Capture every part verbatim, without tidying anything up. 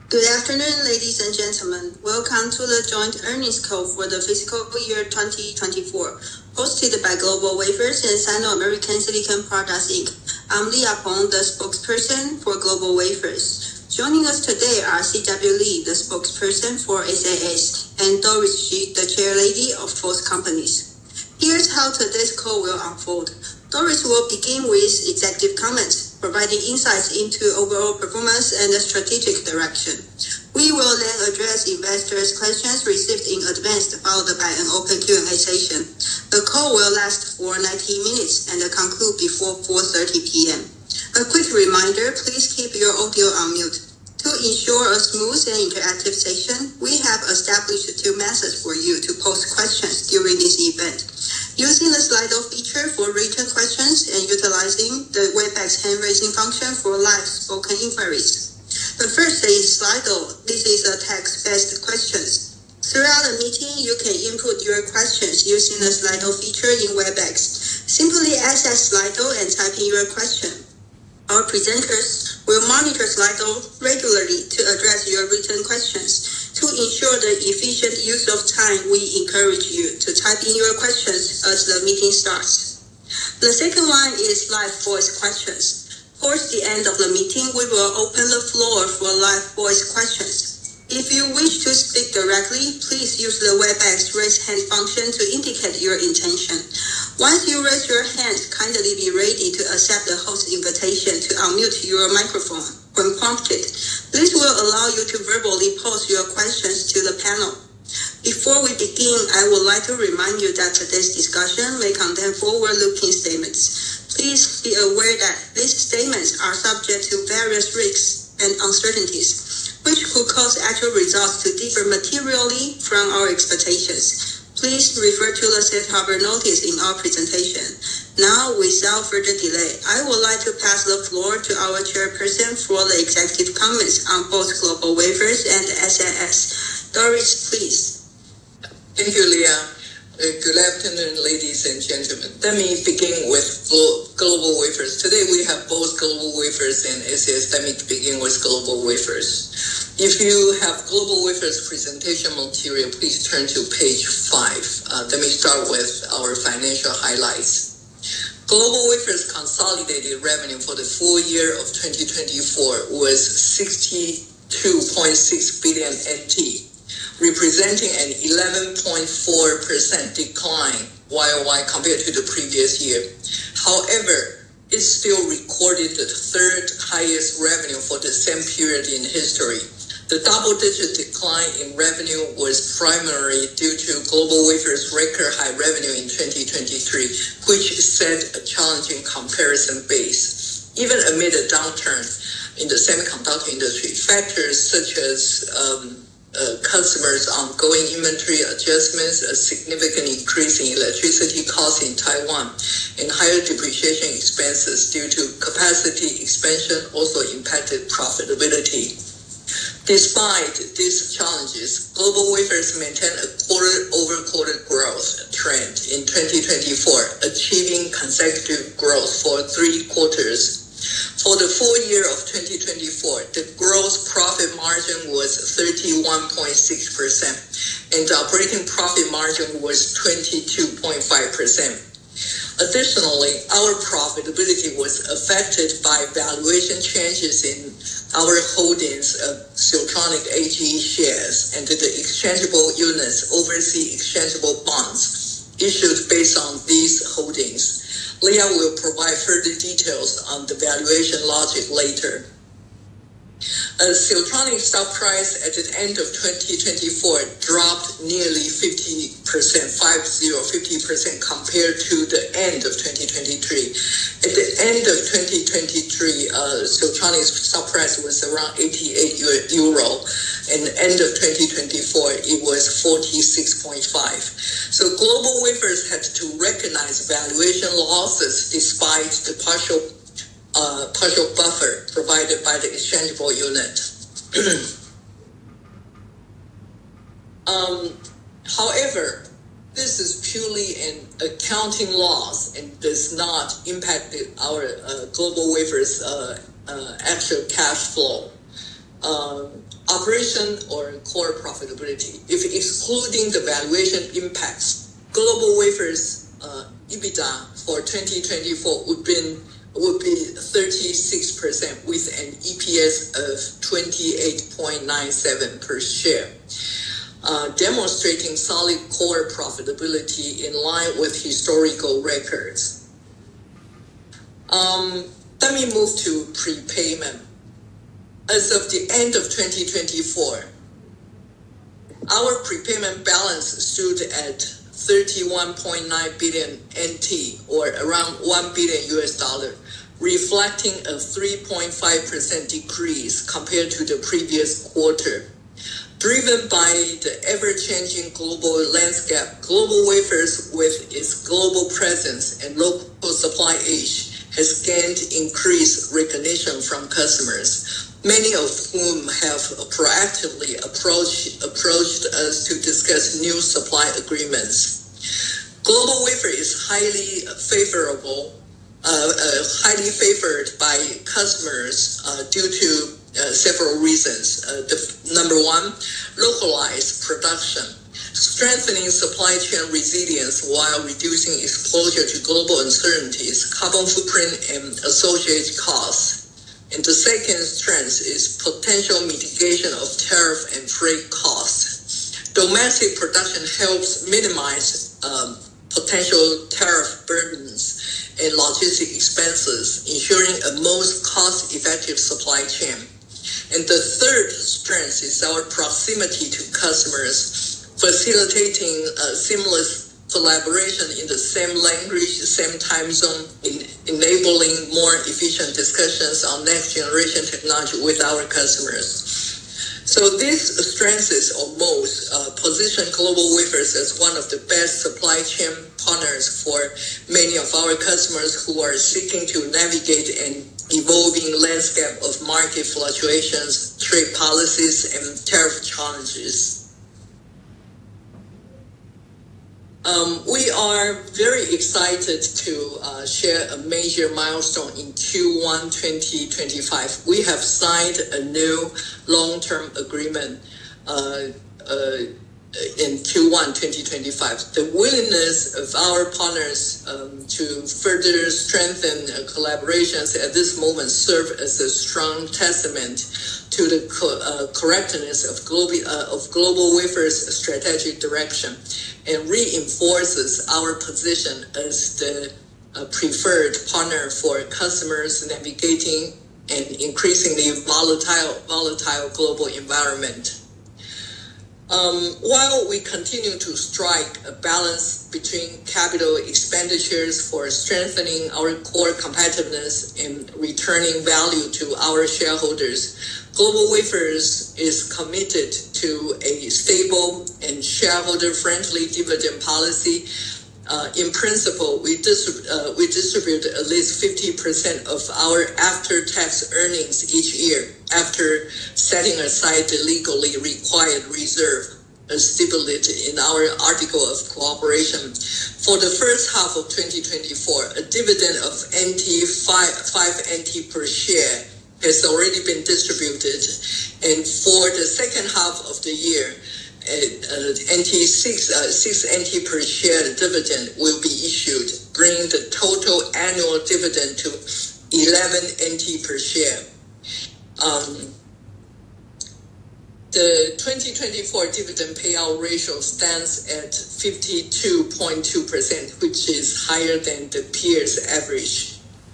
Good afternoon, ladies and gentlemen. Welcome to the joint earnings call for the fiscal year twenty twenty-four, hosted by GlobalWafers and Sino-American Silicon Products, Incorporated. I'm Leah Peng, the spokesperson for GlobalWafers. Joining us today are C W Lee, the spokesperson for S A S, and Doris Hsu, the chairlady of both companies. Here's how today's call will unfold. Doris will begin with executive comments, providing insights into overall performance and the strategic direction. We will then address investors' questions received in advance, followed by an open Q and A session. The call will last for ninety minutes and conclude before four thirty p.m. A quick reminder, please keep your audio on mute. To ensure a smooth and interactive session, we have established two methods for you to pose questions during this event. Using the Slido feature for written questions and utilizing the Webex hand-raising function for live spoken inquiries. The first is Slido. This is a text-based questions. Throughout the meeting, you can input your questions using the Slido feature in Webex. Simply access Slido and type in your question. Our presenters will monitor Slido regularly to address your written questions. To ensure the efficient use of time, we encourage you to type in your questions as the meeting starts. The second one is live voice questions. Towards the end of the meeting, we will open the floor for live voice questions. If you wish to speak directly, please use the Webex raise hand function to indicate your intention. Once you raise your hand, kindly be ready to accept the host's invitation to unmute your microphone when prompted. This will allow you to verbally pose your questions to the panel. Before we begin, I would like to remind you that today's discussion may contain forward-looking statements. Please be aware that these statements are subject to various risks and uncertainties, which could cause actual results to differ materially from our expectations. Please refer to the safe harbor notice in our presentation. Now, without further delay, I would like to pass the floor to our chairperson for the executive comments on both GlobalWafers and S A S. Doris, please. Thank you, Leah. Uh, good afternoon, ladies and gentlemen. Let me begin with GlobalWafers. Today we have both GlobalWafers and S A S. Let me begin with GlobalWafers. If you have GlobalWafers presentation material, please turn to page five. Uh, let me start with our financial highlights. GlobalWafers' consolidated revenue for the full year of twenty twenty-four was sixty-two point six billion N T, representing an eleven point four percent decline Y O Y compared to the previous year. However, it still recorded the third highest revenue for the same period in history. The double-digit decline in revenue was primarily due to GlobalWafers' record high revenue in twenty twenty-three, which set a challenging comparison base. Even amid a downturn in the semiconductor industry, factors such as um, uh, customers' ongoing inventory adjustments, a significant increase in electricity costs in Taiwan, and higher depreciation expenses due to capacity expansion also impacted profitability. Despite these challenges, GlobalWafers maintained a quarter-over-quarter growth trend in twenty twenty-four, achieving consecutive growth for three quarters. For the full year of twenty twenty-four, the gross profit margin was thirty-one point six percent, and the operating profit margin was twenty-two point five percent. Additionally, our profitability was affected by valuation changes in our holdings of Siltronic A G E shares and the exchangeable units, overseas exchangeable bonds, issued based on these holdings. Leah will provide further details on the valuation logic later. Uh, Siltronic stock price at the end of twenty twenty-four dropped nearly fifty percent, five zero, fifty percent compared to the end of twenty twenty-three. At the end of twenty twenty-three, uh, Siltronic's stock price was around eighty-eight euro, and end of twenty twenty-four, it was forty-six point five. So GlobalWafers had to recognize valuation losses despite the partial Uh, partial buffer provided by the exchangeable unit. um, however, this is purely an accounting loss and does not impact the, our uh, GlobalWafers' uh, uh, actual cash flow. Um, operation or core profitability. If excluding the valuation impacts, GlobalWafers uh, EBITDA for twenty twenty-four would be would be thirty-six percent with an E P S of twenty-eight point nine seven per share, uh, demonstrating solid core profitability in line with historical records. Um, let me move to prepayment. As of the end of twenty twenty-four, our prepayment balance stood at thirty-one point nine billion N T, or around one billion U S dollar, reflecting a three point five percent decrease compared to the previous quarter. Driven by the ever-changing global landscape, GlobalWafers, with its global presence and local supply edge, has gained increased recognition from customers, many of whom have proactively approached, approached us to discuss new supply agreements. GlobalWafers is highly favorable, uh, uh, highly favored by customers uh, due to uh, several reasons. Uh, the number one, localized production, strengthening supply chain resilience while reducing exposure to global uncertainties, carbon footprint, and associated costs. And the second strength is potential mitigation of tariff and freight costs. Domestic production helps minimize um, potential tariff burdens and logistic expenses, ensuring a most cost-effective supply chain. And the third strength is our proximity to customers, facilitating uh, seamless collaboration in the same language, same time zone, in enabling more efficient discussions on next generation technology with our customers. So these strengths or modes uh, position GlobalWafers as one of the best supply chain partners for many of our customers who are seeking to navigate an evolving landscape of market fluctuations, trade policies, and tariff challenges. Um, we are very excited to uh, share a major milestone in Q one twenty twenty-five. We have signed a new long-term agreement uh, uh, in Q one twenty twenty-five. The willingness of our partners um, to further strengthen uh, collaborations at this moment serve as a strong testament to the co- uh, correctness of, global, uh, of GlobalWafers' strategic direction, and reinforces our position as the uh, preferred partner for customers navigating an increasingly volatile, volatile global environment. Um, while we continue to strike a balance between capital expenditures for strengthening our core competitiveness and returning value to our shareholders, GlobalWafers is committed to a stable and shareholder-friendly dividend policy. Uh, in principle, we, distrib- uh, we distribute at least fifty percent of our after-tax earnings each year after setting aside the legally required reserve as stipulated in our Article of Cooperation. For the first half of twenty twenty-four, a dividend of N T five, five N T per share has already been distributed, and for the second half of the year, uh, N T six, uh, six N T per share dividend will be issued, bringing the total annual dividend to eleven N T per share. Um, the twenty twenty-four dividend payout ratio stands at fifty-two point two percent, which is higher than the peers' average.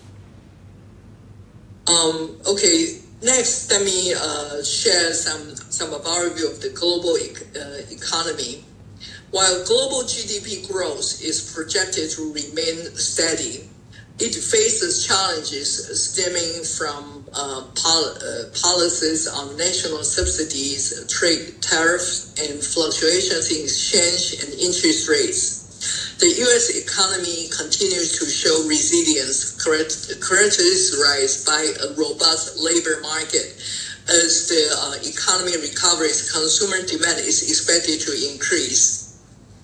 Um, okay, next let me uh, share some, some of our view of the global e- uh, economy. While global G D P growth is projected to remain steady, it faces challenges stemming from uh, pol- uh, policies on national subsidies, trade tariffs, and fluctuations in exchange and interest rates. The U S economy continues to show resilience, characterized by a robust labor market. As the uh, economy recovers, consumer demand is expected to increase.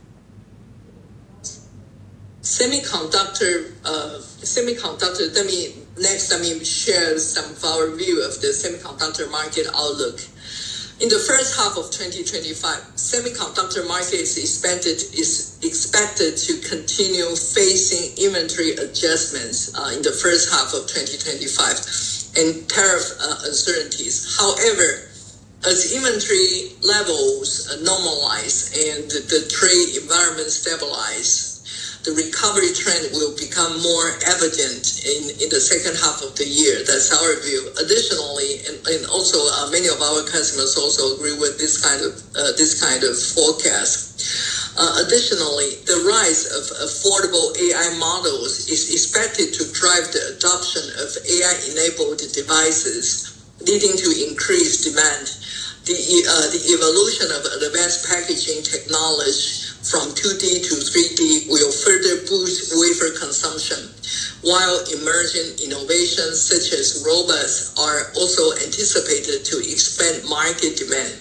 Semiconductor, uh, semiconductor. Let me next. Let me share some of our view of the semiconductor market outlook. In the first half of twenty twenty-five, semiconductor market is expected, is expected to continue facing inventory adjustments uh, in the first half of twenty twenty-five and tariff uh, uncertainties. However, as inventory levels uh, normalize and the trade environment stabilize, the recovery trend will become more evident in, in the second half of the year. That's our view. Additionally, and, and also uh, many of our customers also agree with this kind of uh, this kind of forecast. Uh, additionally, the rise of affordable A I models is expected to drive the adoption of A I-enabled devices, leading to increased demand. The, uh, the evolution of advanced packaging technology from two D to three D will further boost wafer consumption, while emerging innovations such as robots are also anticipated to expand market demand.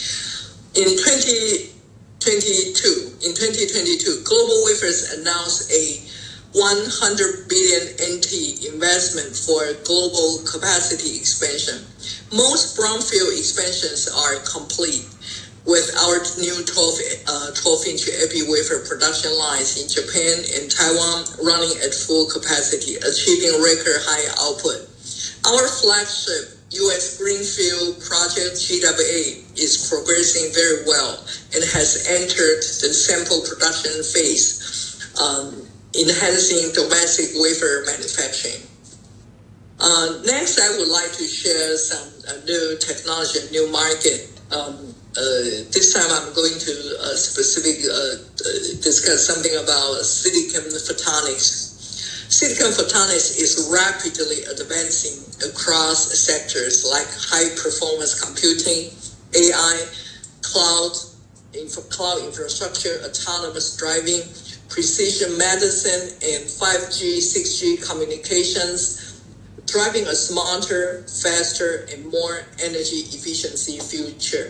In twenty twenty-two, in twenty twenty-two, GlobalWafers announced a one hundred billion N T investment for global capacity expansion. Most brownfield expansions are complete, with our new twelve inch epi wafer production lines in Japan and Taiwan running at full capacity, achieving record high output. Our flagship U S Greenfield project G W A is progressing very well and has entered the sample production phase, um, enhancing domestic wafer manufacturing. Uh, next, I would like to share some uh, new technology, new market. Um, uh, this time, I'm going to uh, specific uh, discuss something about silicon photonics. Silicon photonics is rapidly advancing across sectors like high-performance computing, A I, cloud, infra- cloud infrastructure, autonomous driving, precision medicine, and five G, six G communications, driving a smarter, faster, and more energy efficiency future.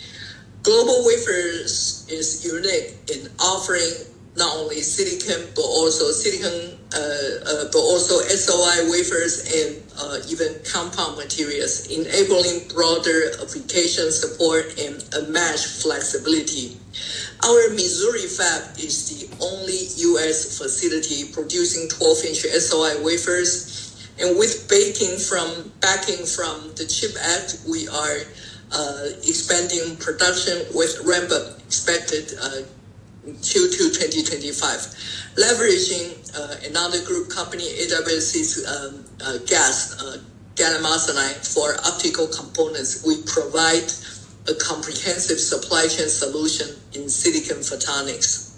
GlobalWafers is unique in offering not only silicon but also silicon, uh, uh, but also S O I wafers and uh, even compound materials, enabling broader application support and unmatched flexibility. Our Missouri fab is the only U S facility producing twelve inch S O I wafers. And with backing from, backing from the CHIPS Act, we are uh, expanding production with ramp-up expected uh, Q two twenty twenty-five. Leveraging uh, another group company, A W C's um, uh, gas, uh, gallium arsenide for optical components, we provide a comprehensive supply chain solution in silicon photonics.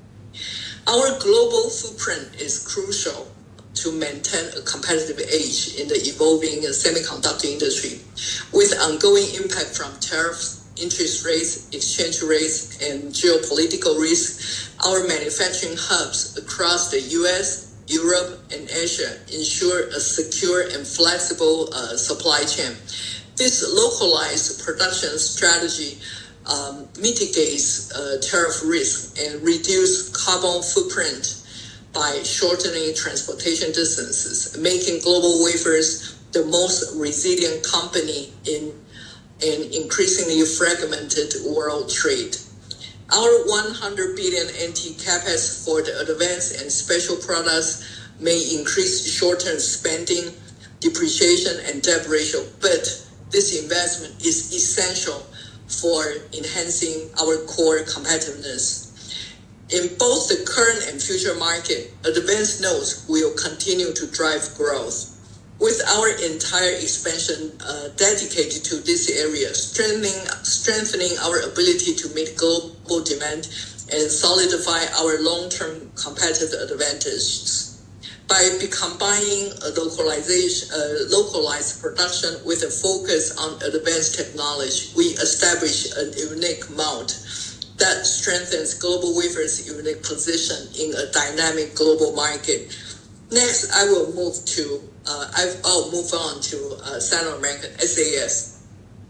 Our global footprint is crucial to maintain a competitive edge in the evolving semiconductor industry. With ongoing impact from tariffs, interest rates, exchange rates, and geopolitical risks, our manufacturing hubs across the U S, Europe, and Asia ensure a secure and flexible uh, supply chain. This localized production strategy um, mitigates uh, tariff risk and reduces carbon footprint by shortening transportation distances, making GlobalWafers the most resilient company in an increasingly fragmented world trade. Our one hundred billion N T capex for the advanced and special products may increase short-term spending, depreciation, and debt ratio, but this investment is essential for enhancing our core competitiveness. In both the current and future market, advanced nodes will continue to drive growth. With our entire expansion uh, dedicated to this area, strengthening, strengthening our ability to meet global demand and solidify our long-term competitive advantages. By combining a localization, uh, localized production with a focus on advanced technology, we establish a unique moat that strengthens GlobalWafers' unique position in a dynamic global market. Next, I will move to uh, I'll move on to uh, Sino American S A S.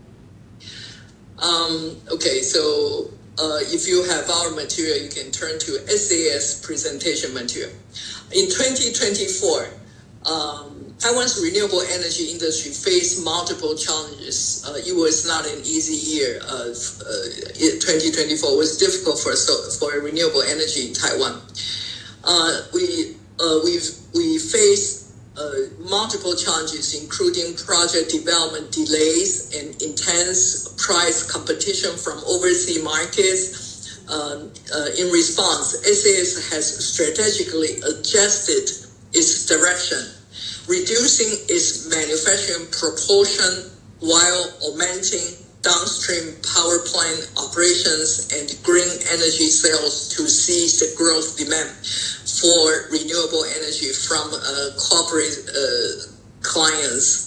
Um, okay, so uh, if you have our material, you can turn to S A S presentation material. In twenty twenty-four, um, Taiwan's renewable energy industry faced multiple challenges. Uh, it was not an easy year. Uh, uh, twenty twenty-four was difficult for so, for renewable energy in Taiwan. Uh, we uh, we we faced uh, multiple challenges, including project development delays and intense price competition from overseas markets. Uh, uh, in response, S A S has strategically adjusted its direction, reducing its manufacturing proportion while augmenting downstream power plant operations and green energy sales to seize the growth demand for renewable energy from uh, corporate uh, clients.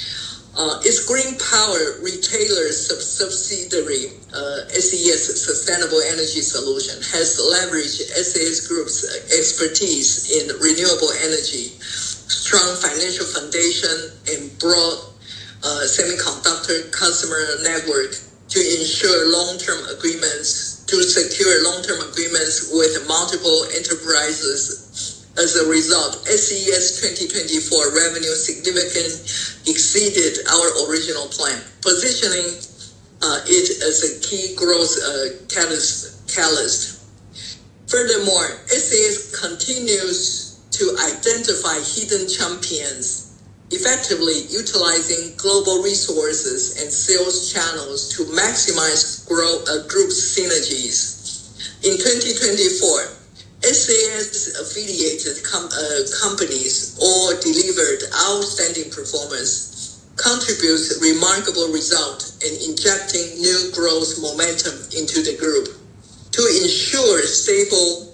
Uh, its green power retailer sub- subsidiary, uh, S E S Sustainable Energy Solution, has leveraged S A S Group's expertise in renewable energy, strong financial foundation, and broad uh, semiconductor customer network to ensure long-term agreements, to secure long-term agreements with multiple enterprises. As a result, S E S twenty twenty-four revenue significantly exceeded our original plan, positioning uh, it as a key growth uh, catalyst, catalyst. Furthermore, S A S continues to identify hidden champions, effectively utilizing global resources and sales channels to maximize grow, uh, group synergies. In twenty twenty-four, S A S affiliated com- uh, companies all delivered outstanding performance, contributes remarkable result, and injecting new growth momentum into the group. To ensure stable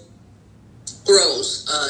growth uh,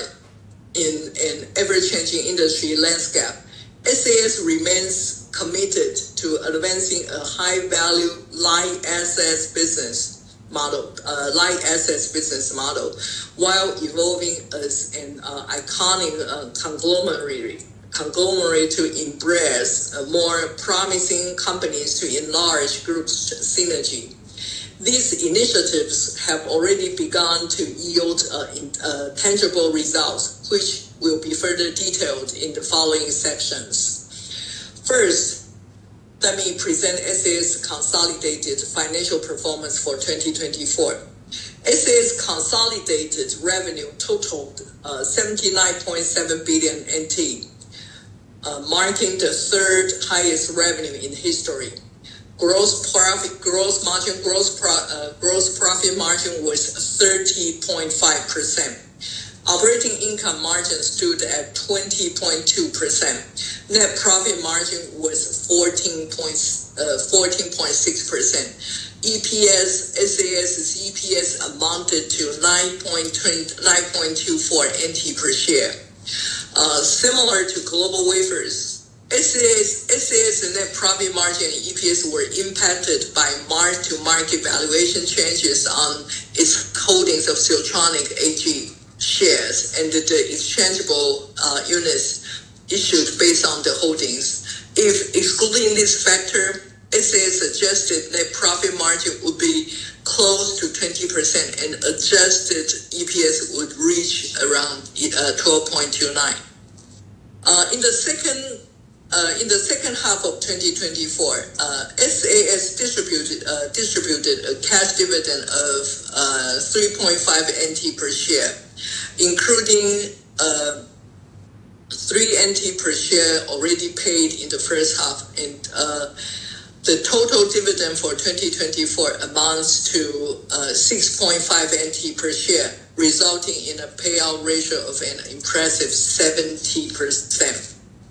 in an ever-changing industry landscape, S A S remains committed to advancing a high-value light assets business model, uh, light assets business model, while evolving as an uh, iconic uh, conglomerate, conglomerate to embrace uh, more promising companies to enlarge group synergy. These initiatives have already begun to yield uh, in, uh, tangible results, which will be further detailed in the following sections. First, let me present S A S consolidated financial performance for twenty twenty-four. S A S consolidated revenue totaled uh, seventy-nine point seven billion N T, uh, marking the third highest revenue in history. Gross profit, gross margin, gross pro, uh, gross profit margin was thirty point five percent. Operating income margin stood at twenty point two percent. Net profit margin was fourteen point six percent. E P S, SAS's E P S amounted to nine point two four N T per share. Uh, similar to Global Wafers, S A S, SAS's net profit margin and E P S were impacted by mark-to-market valuation changes on its holdings of Siltronic A G shares and the exchangeable uh, units issued based on the holdings. If excluding this factor, S A S adjusted net profit margin would be close to twenty percent and adjusted E P S would reach around uh, twelve point two nine. Uh, in the second uh, in the second half of twenty twenty-four, uh, S A S distributed uh, distributed a cash dividend of uh, three point five N T per share, including uh, three N T per share already paid in the first half, and uh, the total dividend for twenty twenty-four amounts to uh, six point five N T per share, resulting in a payout ratio of an impressive seventy percent.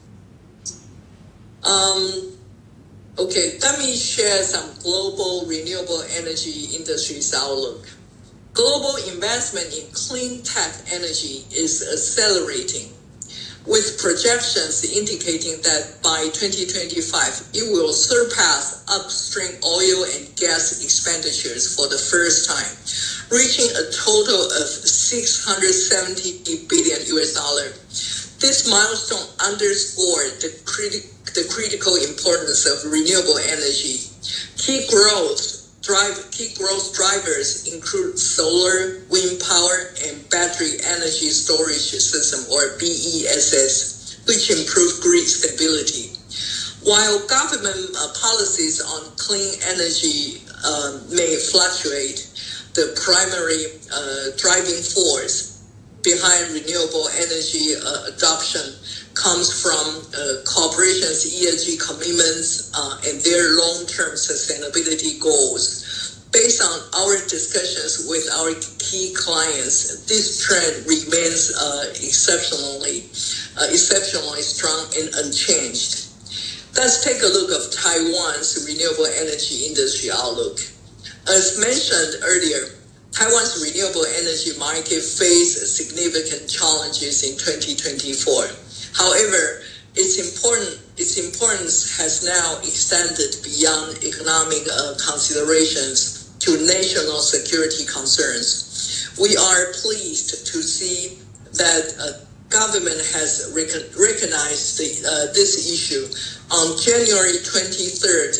Um, okay, let me share some global renewable energy industry's outlook. Global investment in clean tech energy is accelerating, with projections indicating that by twenty twenty-five, it will surpass upstream oil and gas expenditures for the first time, reaching a total of six hundred seventy billion U S dollar. This milestone underscored the, criti- the critical importance of renewable energy. Key growth Drive, key growth drivers include solar, wind power, and battery energy storage system, or B E S S, which improve grid stability. While government uh, policies on clean energy uh, may fluctuate, the primary uh, driving force behind renewable energy uh, adoption comes from uh, corporations' E S G commitments uh, and their long-term sustainability goals. Based on our discussions with our key clients, this trend remains uh, exceptionally, uh, exceptionally strong and unchanged. Let's take a look at Taiwan's renewable energy industry outlook. As mentioned earlier, Taiwan's renewable energy market faced significant challenges in twenty twenty-four. However, its important its importance has now extended beyond economic uh, considerations to national security concerns. We are pleased to see that uh, government has rec- recognized the, uh, this issue. On January twenty-third,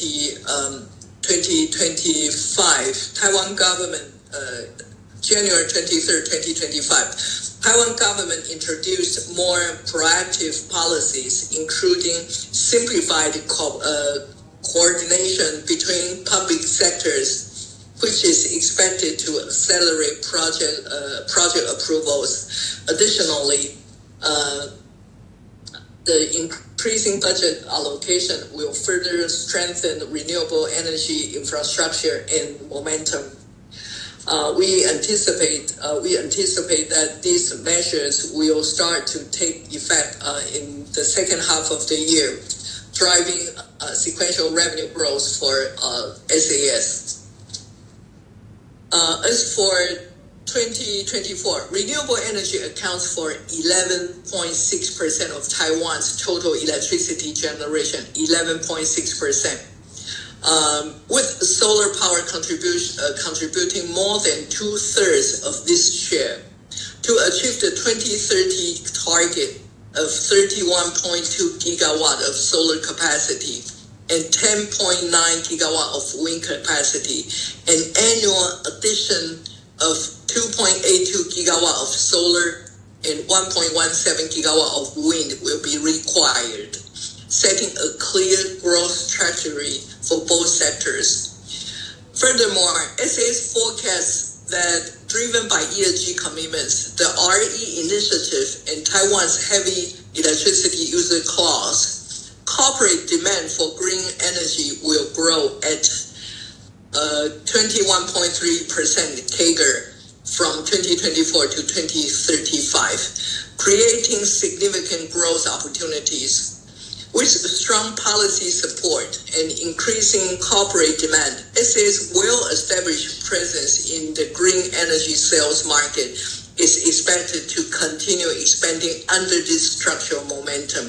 twenty twenty-five, Taiwan government, uh, January twenty-third, twenty twenty-five, Taiwan government introduced more proactive policies, including simplified co- uh, coordination between public sectors, which is expected to accelerate project uh, project approvals. Additionally, uh, the increasing budget allocation will further strengthen renewable energy infrastructure and momentum. Uh, we anticipate uh, we anticipate that these measures will start to take effect uh, in the second half of the year, driving uh, sequential revenue growth for uh, S A S. Uh, as for twenty twenty-four, renewable energy accounts for eleven point six percent of Taiwan's total electricity generation, eleven point six percent. Um, with solar power contribution, uh, contributing more than two-thirds of this share. To achieve the twenty thirty target of thirty-one point two gigawatt of solar capacity and ten point nine gigawatt of wind capacity, an annual addition of two point eight two gigawatt of solar and one point one seven gigawatt of wind will be required, setting a clear growth trajectory for both sectors. Furthermore, S A S forecasts that, driven by E S G commitments, the R E initiative and Taiwan's heavy electricity user clause, corporate demand for green energy will grow at uh, twenty-one point three percent C A G R from twenty twenty-four to twenty thirty-five, creating significant growth opportunities. With strong policy support and increasing corporate demand, S A S will establish presence in the green energy sales market is expected to continue expanding under this structural momentum.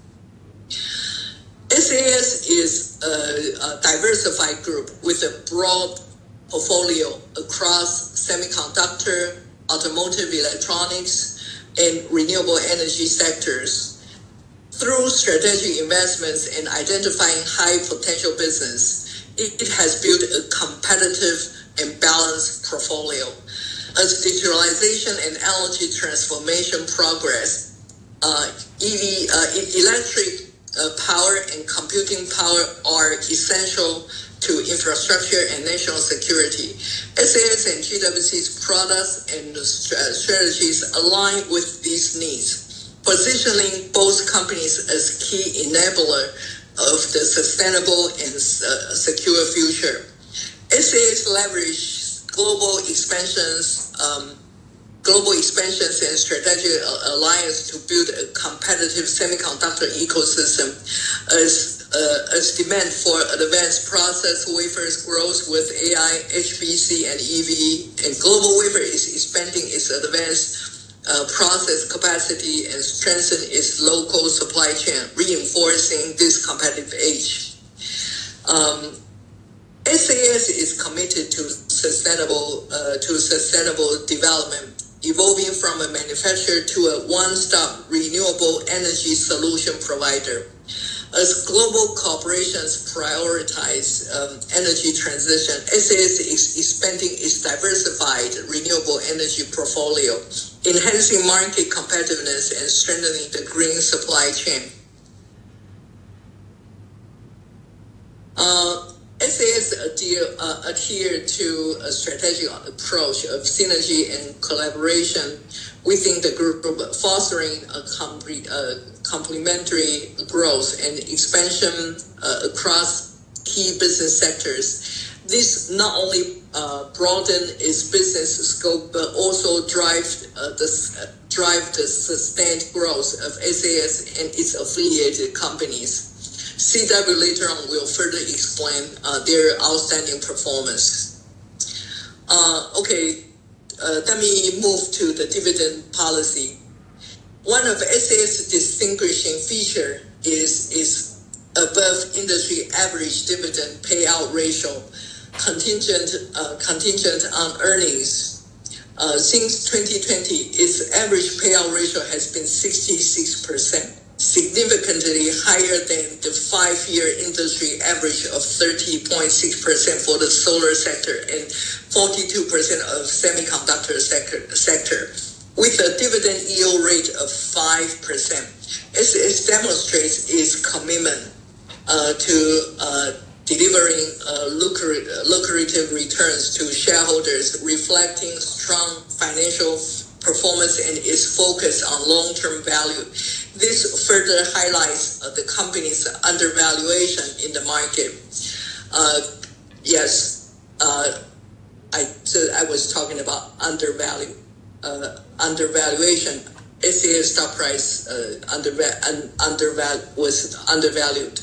S A S is a, a diversified group with a broad portfolio across semiconductor, automotive electronics, and renewable energy sectors. Through strategic investments and identifying high potential business, it has built a competitive and balanced portfolio. As digitalization and energy transformation progress, uh, E V, uh, electric uh, power and computing power are essential to infrastructure and national security. S A S and G W C's products and strategies align with these needs, positioning both companies as key enabler of the sustainable and uh, secure future. S A S leveraged global expansions, um, global expansions and strategic alliance to build a competitive semiconductor ecosystem as uh, as demand for advanced process wafers grows with A I, H P C, and E V, and GlobalWafers is expanding its advanced Uh, process capacity and strengthen its local supply chain, reinforcing this competitive edge. Um, S A S is committed to sustainable uh, to sustainable development, evolving from a manufacturer to a one-stop renewable energy solution provider. As global corporations prioritize um, energy transition, S A S is expanding its diversified renewable energy portfolio, enhancing market competitiveness and strengthening the green supply chain. Uh, S A S adhere, uh, adhere to a strategic approach of synergy and collaboration within the group, fostering a complete, uh, complementary growth and expansion uh, across key business sectors. This not only uh, broaden its business scope, but also drive uh, the uh, drive the sustained growth of S A S and its affiliated companies. C W later on will further explain uh, their outstanding performance. Uh, okay, uh, let me move to the dividend policy. One of S A S's distinguishing feature is its above industry average dividend payout ratio, contingent uh, contingent on earnings. Uh, since twenty twenty, its average payout ratio has been sixty-six percent. Significantly higher than the five-year industry average of thirty point six percent for the solar sector and forty-two percent of semiconductor sector, sector. With a dividend yield rate of five percent, S A S demonstrates its commitment uh, to uh, delivering uh, lucrative, lucrative returns to shareholders, reflecting strong financial performance and its focus on long-term value. This further highlights uh, the company's undervaluation in the market. Uh, yes, uh, I so I was talking about undervalue, uh, undervaluation. S A S stock price uh, underva- un- underval- was undervalued.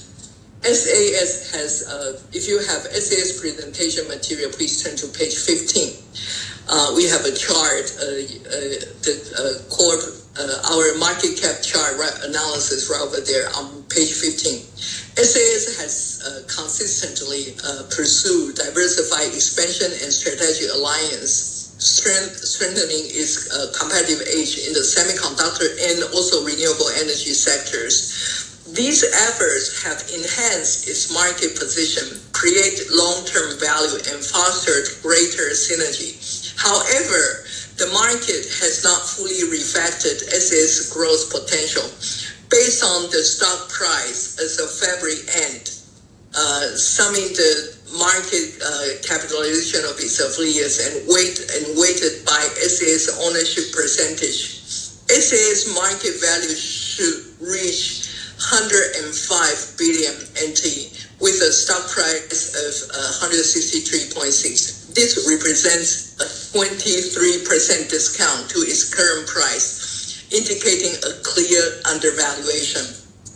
S A S has, uh, if you have S A S presentation material, please turn to page fifteen. Uh, we have a chart, uh, uh, the uh, core, uh, our market cap chart right, analysis right over there on page fifteen. S A S has uh, consistently uh, pursued diversified expansion and strategic alliance, strength, strengthening its uh, competitive edge in the semiconductor and also renewable energy sectors. These efforts have enhanced its market position, created long-term value, and fostered greater synergy. However, the market has not fully reflected S A S's growth potential. Based on the stock price as of February end, uh, summing the market uh, capitalization of its affiliates and weight and weighted by S A S ownership percentage, S A S market value should reach one hundred five billion N T with a stock price of uh, one hundred sixty-three point six. This represents a twenty-three percent discount to its current price, indicating a clear undervaluation.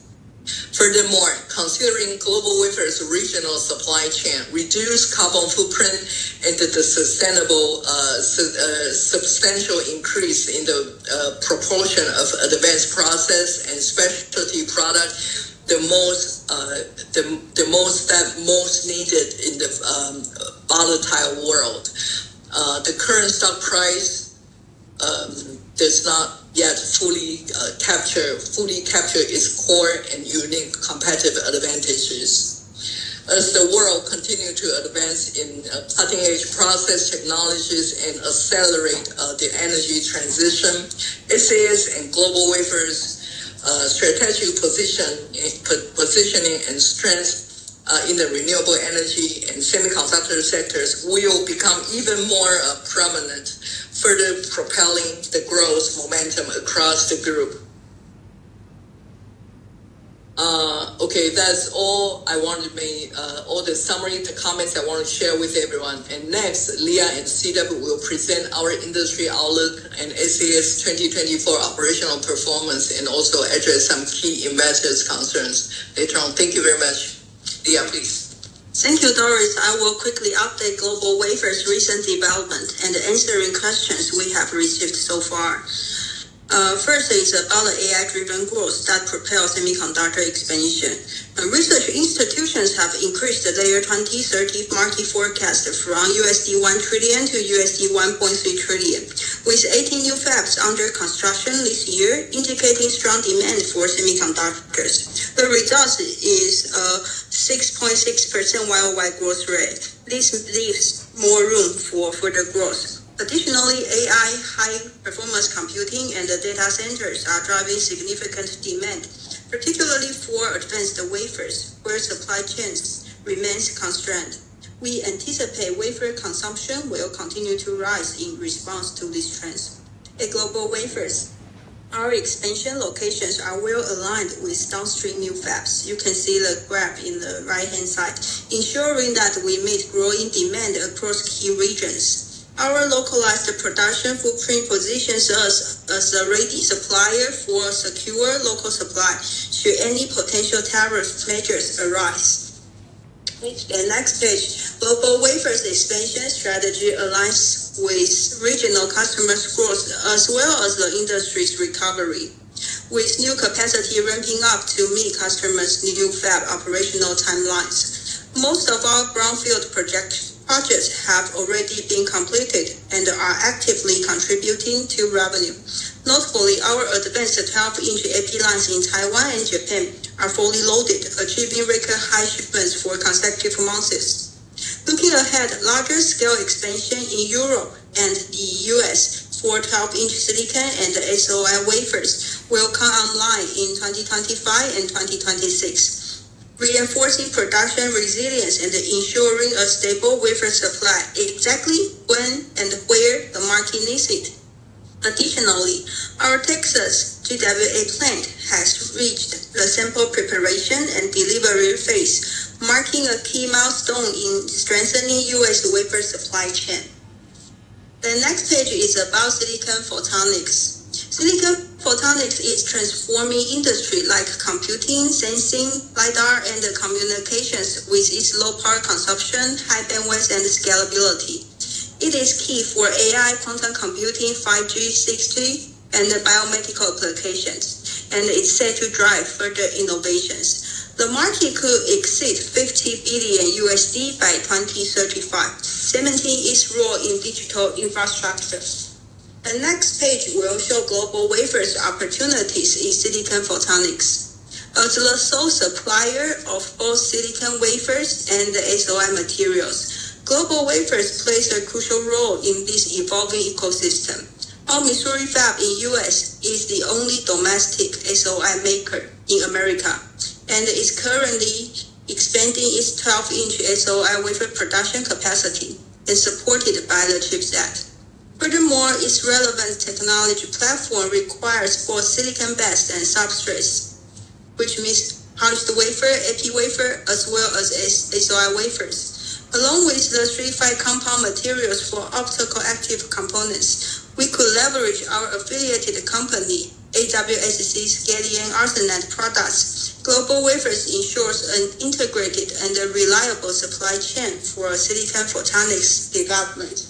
Furthermore, considering GlobalWafers' regional supply chain, reduced carbon footprint, and the, the sustainable, uh, su- uh, substantial increase in the uh, proportion of advanced process and specialty product, the most, uh, the, the most that most needed in the um, volatile world. Uh, the current stock price um, does not yet fully uh, capture fully capture its core and unique competitive advantages. As the world continues to advance in uh, cutting-edge process technologies and accelerate uh, the energy transition, S A S and GlobalWafers' uh, strategic position, positioning and strength Uh, in the renewable energy and semiconductor sectors will become even more uh, prominent, further propelling the growth momentum across the group. Uh, okay, that's all I wanted to make, uh, all the summary, the comments I want to share with everyone. And next, Leah and C W will present our industry outlook and S A S twenty twenty-four operational performance and also address some key investors' concerns later on. Thank you very much. Yeah, please. Thank you, Doris. I will quickly update GlobalWafers' recent development and answering questions we have received so far. Uh, first is about the A I-driven growth that propels semiconductor expansion. Uh, research institutions have increased the year twenty thirty market forecast from U S D one trillion to U S D one point three trillion, with eighteen new fabs under construction this year, indicating strong demand for semiconductors. The result is a six point six percent Y O Y growth rate. This leaves more room for further growth. Additionally, A I, high-performance computing, and data centers are driving significant demand, particularly for advanced wafers, where supply chains remains constrained. We anticipate wafer consumption will continue to rise in response to these trends. At GlobalWafers, our expansion locations are well aligned with downstream new fabs. You can see the graph in the right-hand side, ensuring that we meet growing demand across key regions. Our localized production footprint positions us as a ready supplier for secure local supply should any potential tariff measures arise. The next page, GlobalWafers expansion strategy aligns with regional customers' growth as well as the industry's recovery. With new capacity ramping up to meet customers' new fab operational timelines, most of our brownfield projects Projects have already been completed and are actively contributing to revenue. Notably, our advanced twelve-inch A P lines in Taiwan and Japan are fully loaded, achieving record high shipments for consecutive months. Looking ahead, larger scale expansion in Europe and the U S for twelve-inch silicon and S O I wafers will come online in twenty twenty-five and twenty twenty-six. Reinforcing production resilience and ensuring a stable wafer supply exactly when and where the market needs it. Additionally, our Texas G W A plant has reached the sample preparation and delivery phase, marking a key milestone in strengthening U S wafer supply chain. The next page is about silicon photonics. Silicon photonics is transforming industry like computing, sensing, LiDAR, and communications with its low power consumption, high bandwidth, and scalability. It is key for A I, quantum computing, five G, six G, and biomedical applications, and it's set to drive further innovations. The market could exceed fifty billion U S D by twenty thirty-five, cementing its role in digital infrastructure. The next page will show GlobalWafers' opportunities in silicon photonics. As the sole supplier of both silicon wafers and S O I materials, GlobalWafers plays a crucial role in this evolving ecosystem. Our Missouri fab in U S is the only domestic S O I maker in America and is currently expanding its twelve-inch S O I wafer production capacity and supported by the CHIPS Act. Furthermore, its relevant technology platform requires both silicon-based and substrates, which means polished wafer, A P wafer, as well as S O I wafers. Along with the certified compound materials for optical active components, we could leverage our affiliated company, A W S C's gallium arsenide products. GlobalWafers ensures an integrated and reliable supply chain for silicon photonics development.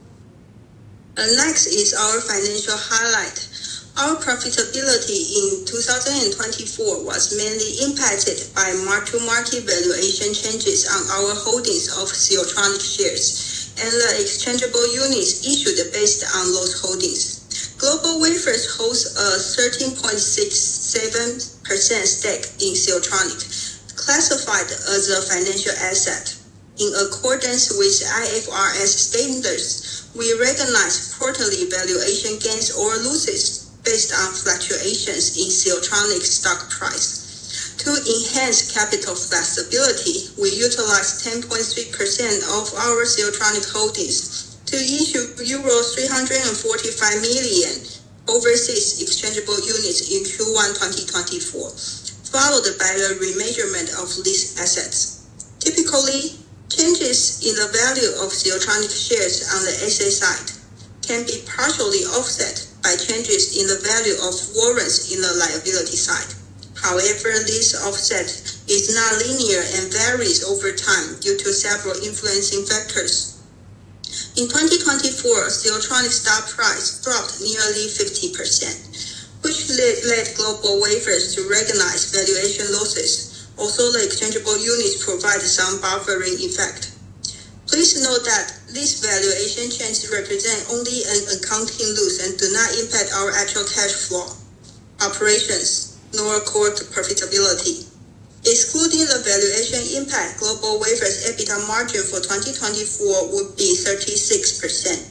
And next is our financial highlight. Our profitability in two thousand twenty-four was mainly impacted by mark-to-market valuation changes on our holdings of Siltronic shares and the exchangeable units issued based on those holdings. GlobalWafers holds a thirteen point six seven percent stake in Siltronic, classified as a financial asset. In accordance with I F R S standards, we recognize quarterly valuation gains or losses based on fluctuations in Siltronic's stock price. To enhance capital flexibility, we utilize ten point three percent of our Siltronic holdings to issue euro three hundred forty-five million overseas exchangeable units in Q one twenty twenty-four, followed by the remeasurement of these assets. Typically, changes in the value of Siltronic shares on the asset side can be partially offset by changes in the value of warrants in the liability side. However, this offset is not linear and varies over time due to several influencing factors. In twenty twenty-four, Siltronic's stock price dropped nearly fifty percent, which led, led GlobalWafers to recognize valuation losses. Also, the exchangeable units provide some buffering effect. Please note that these valuation changes represent only an accounting loss and do not impact our actual cash flow, operations, nor core profitability. Excluding the valuation impact, GlobalWafers' EBITDA margin for twenty twenty-four would be thirty-six percent.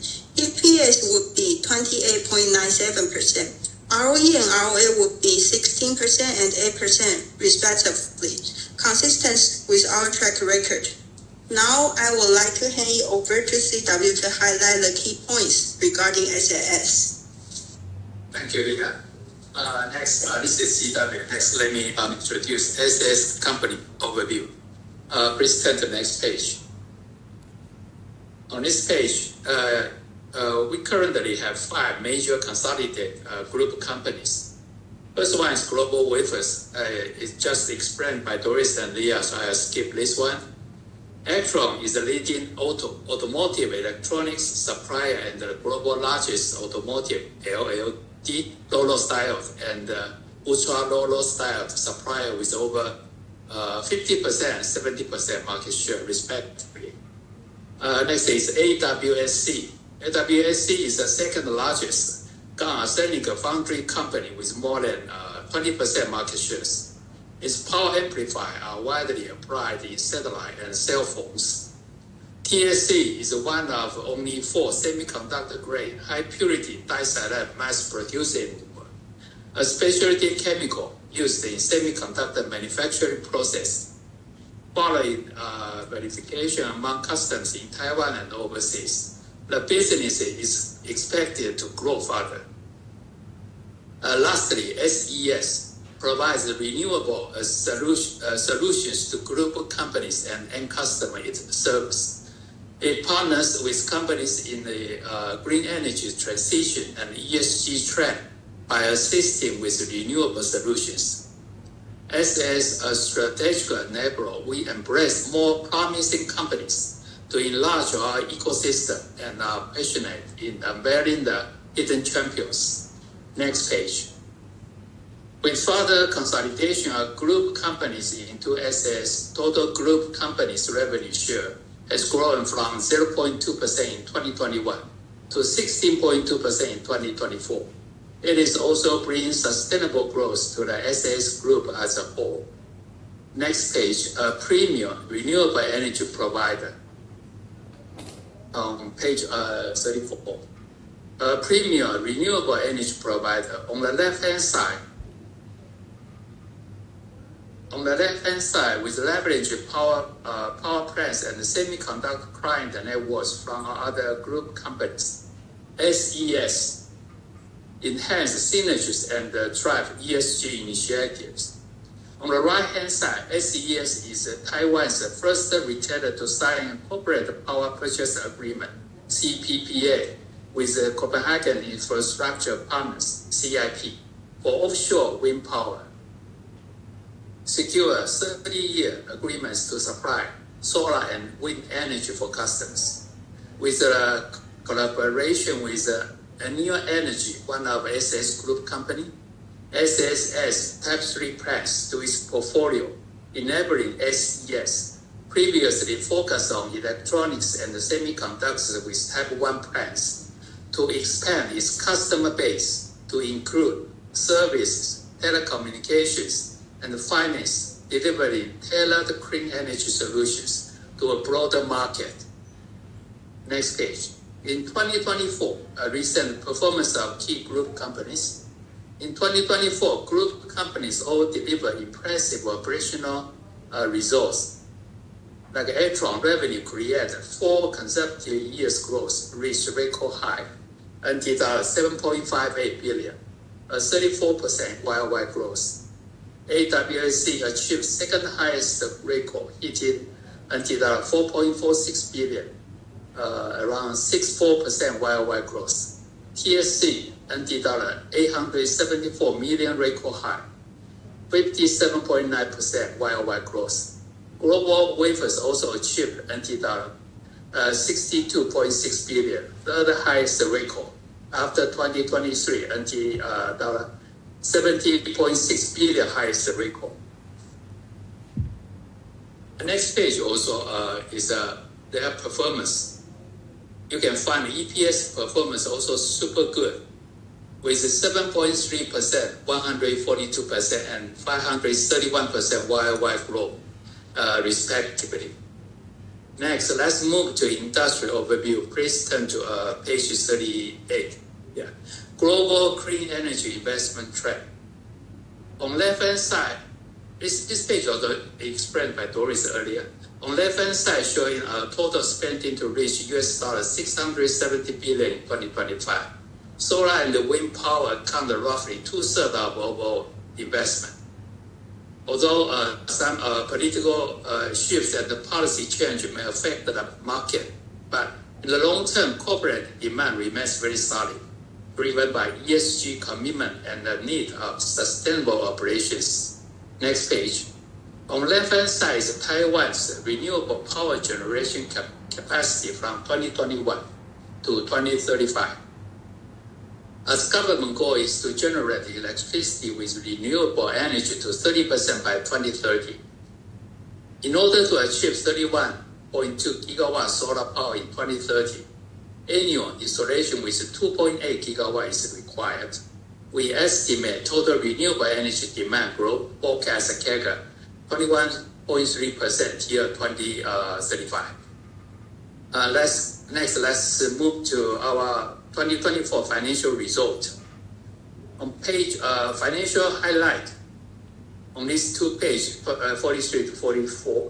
E P S would be twenty-eight point nine seven percent. R O E and R O A would be sixteen percent and eight percent respectively, consistent with our track record. Now, I would like to hand it over to C W to highlight the key points regarding S A S. Thank you, Leah. Uh, next, uh, this is C W. Next, let me um, introduce S A S company overview. Uh, please turn to the next page. On this page, uh, uh, we currently have five major consolidated uh, group companies. First one is Global Wafers. Uh, it's just explained by Doris and Leah, so I'll skip this one. Actron is the leading auto, automotive electronics supplier and the global largest automotive L L D low-loss diode and uh, ultra-low-loss diode supplier with over uh, fifty percent and seventy percent market share respectively. Uh, next is A W S C. A W S C is the second largest GaN arsenide foundry company with more than uh, twenty percent market shares. Its power amplifiers are widely applied in satellite and cell phones. T S C is one of only four semiconductor-grade, high-purity disilide mass-produced in the world, a specialty chemical used in semiconductor manufacturing process. Following uh, verification among customers in Taiwan and overseas, the business is expected to grow further. Uh, lastly, S E S provides renewable uh, solution, uh, solutions to group companies and end customer it serves. It partners with companies in the uh, green energy transition and E S G trend by assisting with renewable solutions. As a strategic enabler, we embrace more promising companies to enlarge our ecosystem and are passionate in unveiling the hidden champions. Next page. With further consolidation of group companies into S A S, total group companies revenue share has grown from zero point two percent in twenty twenty-one to sixteen point two percent in twenty twenty-four. It is also bringing sustainable growth to the S A S group as a whole. Next page, a premium renewable energy provider. On page uh, thirty-four. A premium renewable energy provider. On the left-hand side, On the left-hand side, with leverage power, uh, power plants and semiconductor client networks from our other group companies, S E S enhance synergies and uh, drive E S G initiatives. On the right-hand side, S E S is uh, Taiwan's first retailer to sign a corporate power purchase agreement, C P P A, with uh, Copenhagen Infrastructure Partners, C I P, for offshore wind power. Secure thirty-year agreements to supply solar and wind energy for customers. With a collaboration with uh, Neo Energy, one of S A S group company, S A S adds Type three plants to its portfolio, enabling S E S, previously focused on electronics and semiconductors with Type one plants, to expand its customer base to include services, telecommunications, and finance, delivering tailored clean energy solutions to a broader market. Next page. In twenty twenty-four, a recent performance of key group companies. In twenty twenty-four, group companies all deliver impressive operational uh, results. Like Actron, revenue created four consecutive years growth, reached record high, N T seven point five eight billion, a thirty-four percent Y O Y growth. A W S C achieved second highest record, hitting N T four point four six billion, uh, around sixty-four percent Y O Y growth. T S C, N T eight hundred seventy-four million record high, fifty-seven point nine percent Y O Y growth. Global Wafers also achieved N T uh, sixty-two point six billion, third highest record after twenty twenty-three N T uh, seventy point six billion highest record. The next page also uh, is uh, their performance. You can find E P S performance also super good, with seven point three percent, one hundred forty-two percent, and five hundred thirty-one percent Y O Y growth, uh, respectively. Next, let's move to industrial overview. Please turn to uh, page thirty-eight. Yeah. Global clean energy investment trend. On left-hand side, this, this page also explained by Doris earlier. On left-hand side, showing a total spending to reach U S dollars six hundred seventy billion in twenty twenty-five. Solar and wind power account roughly two-thirds of overall investment. Although uh, some uh, political uh, shifts and the policy change may affect the market, but in the long term, corporate demand remains very solid, driven by E S G commitment and the need of sustainable operations. Next page. On the left-hand side is Taiwan's renewable power generation cap capacity from twenty twenty-one to twenty thirty-five. As government goal is to generate electricity with renewable energy to thirty percent by twenty thirty. In order to achieve thirty-one point two gigawatt solar power in twenty thirty, annual installation with two point eight gigawatts is required. We estimate total renewable energy demand growth forecast C A G R twenty-one point three percent till twenty thirty-five. Uh, let's, next, let's move to our twenty twenty-four financial result. On page uh, financial highlight, on these two pages, uh, forty-three to forty-four,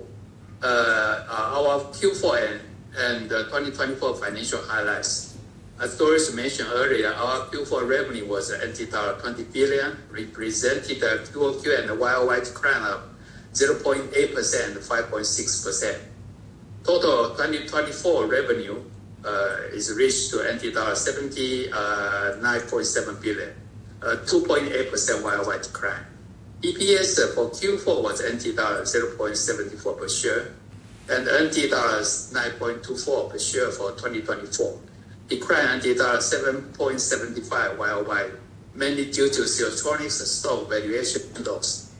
uh, our Q four and, and uh, twenty twenty-four financial highlights. As Doris mentioned earlier, our Q four revenue was N T dollar twenty billion, represented a Q O Q and a Y O Y decline of zero point eight percent and five point six percent. Total twenty twenty-four revenue Uh, is reached to N T dollar seventy-nine point seven billion, uh, two point eight percent Y O Y decline. E P S for Q four was N T dollar zero point seven four per share, and N T dollar nine point two four per share for twenty twenty-four. Decline N T dollar seven point seven five Y O Y, mainly due to Siltronics stock valuation loss.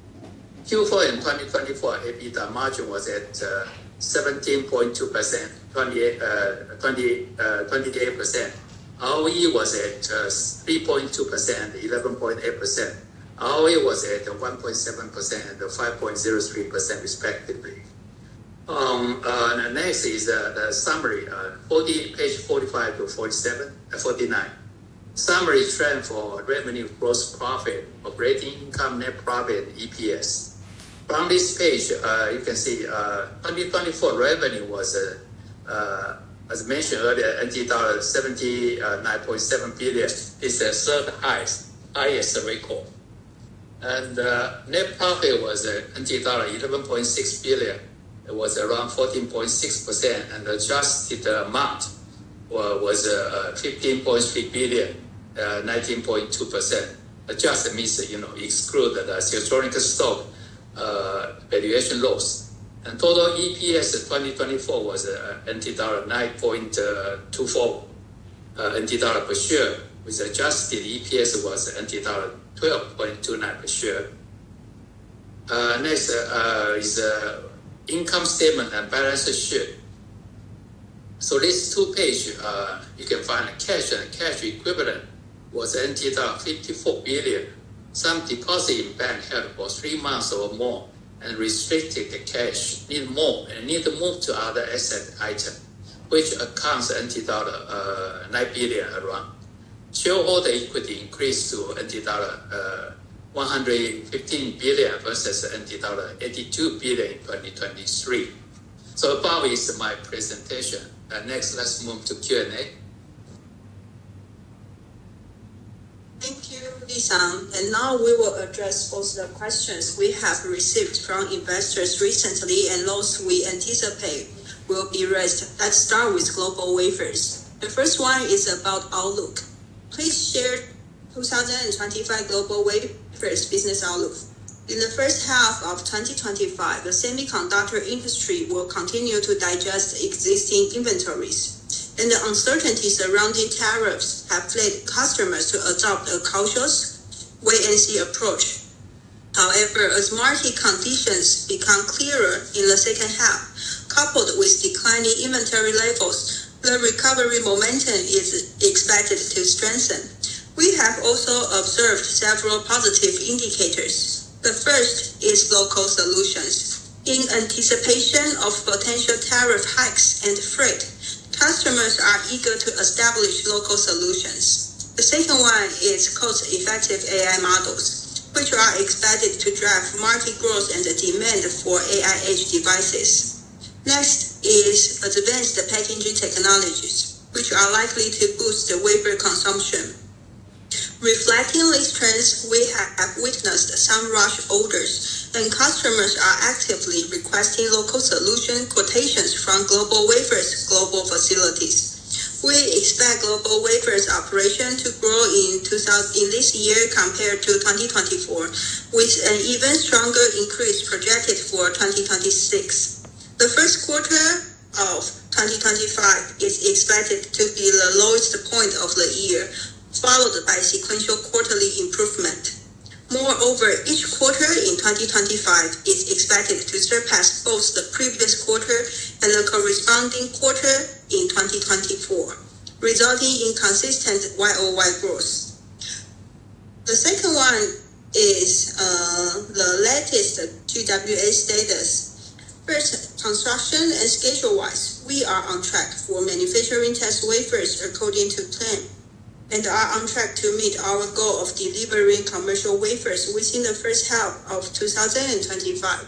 Q four in twenty twenty-four EBITDA margin was at uh, seventeen point two percent, twenty-eight, uh, twenty, uh, twenty-eight percent. R O E was at uh, three point two percent, eleven point eight percent. R O A was at one point seven percent and five point zero three percent respectively. Um, uh, the next is uh, the summary, uh, forty, page forty-five to forty-seven, uh, forty-nine. Summary trend for revenue, gross profit, operating income, net profit, E P S. From this page, uh, you can see uh, twenty twenty-four revenue was, uh, uh, as mentioned earlier, N T dollar seventy-nine point seven billion. It's the third highest, highest record. And uh, net profit was uh, N T dollar eleven point six billion. It was around fourteen point six percent, and adjusted amount was uh, fifteen point three billion, uh, nineteen point two percent. Adjusted means, you know, exclude the Siltronic stock Uh, valuation loss. And total E P S twenty twenty-four was uh, N T dollar nine point two four uh, N T dollar per share, with adjusted E P S was N T dollar twelve point two nine per share. Uh, next uh, is uh, income statement and balance sheet. So this two page, uh, you can find cash and cash equivalent was N T dollar fifty-four billion. Some deposit in bank held for three months or more and restricted cash need more and need to move to other asset item, which accounts N T dollar uh, nine billion around. Shareholder equity increased to N T dollar uh, one hundred fifteen billion versus N T dollar eighty-two billion in twenty twenty-three. So above is my presentation. Uh, next, let's move to Q and A. Thank you, Li-san. And now we will address both the questions we have received from investors recently and those we anticipate will be raised. Let's start with GlobalWafers. The first one is about outlook. Please share two thousand twenty-five GlobalWafers business outlook. In the first half of twenty twenty-five, the semiconductor industry will continue to digest existing inventories, and the uncertainty surrounding tariffs have led customers to adopt a cautious, wait-and-see approach. However, as market conditions become clearer in the second half, coupled with declining inventory levels, the recovery momentum is expected to strengthen. We have also observed several positive indicators. The first is local solutions. In anticipation of potential tariff hikes and freight, customers are eager to establish local solutions. The second one is cost-effective A I models, which are expected to drive market growth and the demand for A I edge devices. Next is advanced packaging technologies, which are likely to boost the wafer consumption. Reflecting these trends, we have witnessed some rush orders, and customers are actively requesting local solution quotations from GlobalWafers global facilities. We expect GlobalWafers operation to grow in, two thousand, in this year compared to twenty twenty-four, with an even stronger increase projected for twenty twenty-six. The first quarter of twenty twenty-five is expected to be the lowest point of the year, followed by sequential quarterly improvement. Moreover, each quarter in twenty twenty-five is expected to surpass both the previous quarter and the corresponding quarter in twenty twenty-four, resulting in consistent Y O Y growth. The second one is uh, the latest G W A status. First, construction and schedule-wise, we are on track for manufacturing test wafers according to plan, and are on track to meet our goal of delivering commercial wafers within the first half of two thousand twenty-five.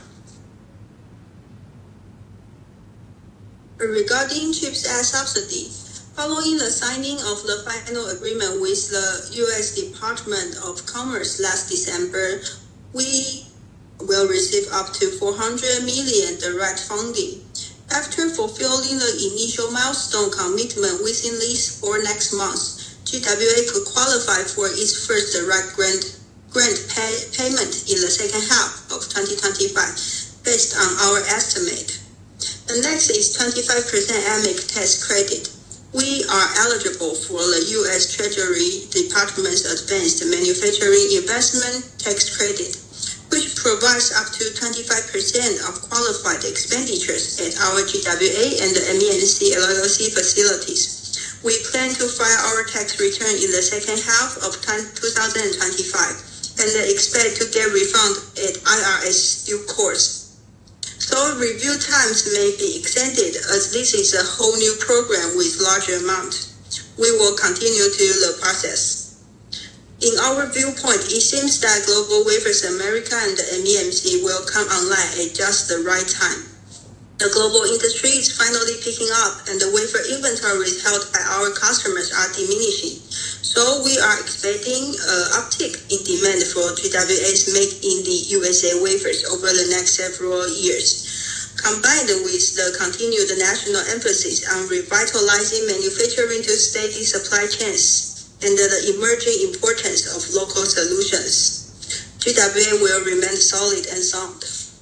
Regarding CHIPS Act subsidy, following the signing of the final agreement with the U S Department of Commerce last December, we will receive up to four hundred million dollars direct funding. After fulfilling the initial milestone commitment within these four next months, G W A could qualify for its first direct grant, grant pay, payment in the second half of twenty twenty-five, based on our estimate. The next is twenty-five percent A M I C tax credit. We are eligible for the U S Treasury Department's Advanced Manufacturing Investment Tax Credit, which provides up to twenty-five percent of qualified expenditures at our G W A and M E N C L L C facilities. We plan to file our tax return in the second half of two thousand twenty-five and expect to get refund at I R S due course. So review times may be extended as this is a whole new program with larger amount. We will continue to the process. In our viewpoint, it seems that GlobalWafers America and the M E M C will come online at just the right time. The global industry is finally picking up, and the wafer inventories held by our customers are diminishing. So we are expecting an uptick in demand for G W A's made in the U S A wafers over the next several years. Combined with the continued national emphasis on revitalizing manufacturing to steady supply chains and the emerging importance of local solutions, G W A will remain solid and sound.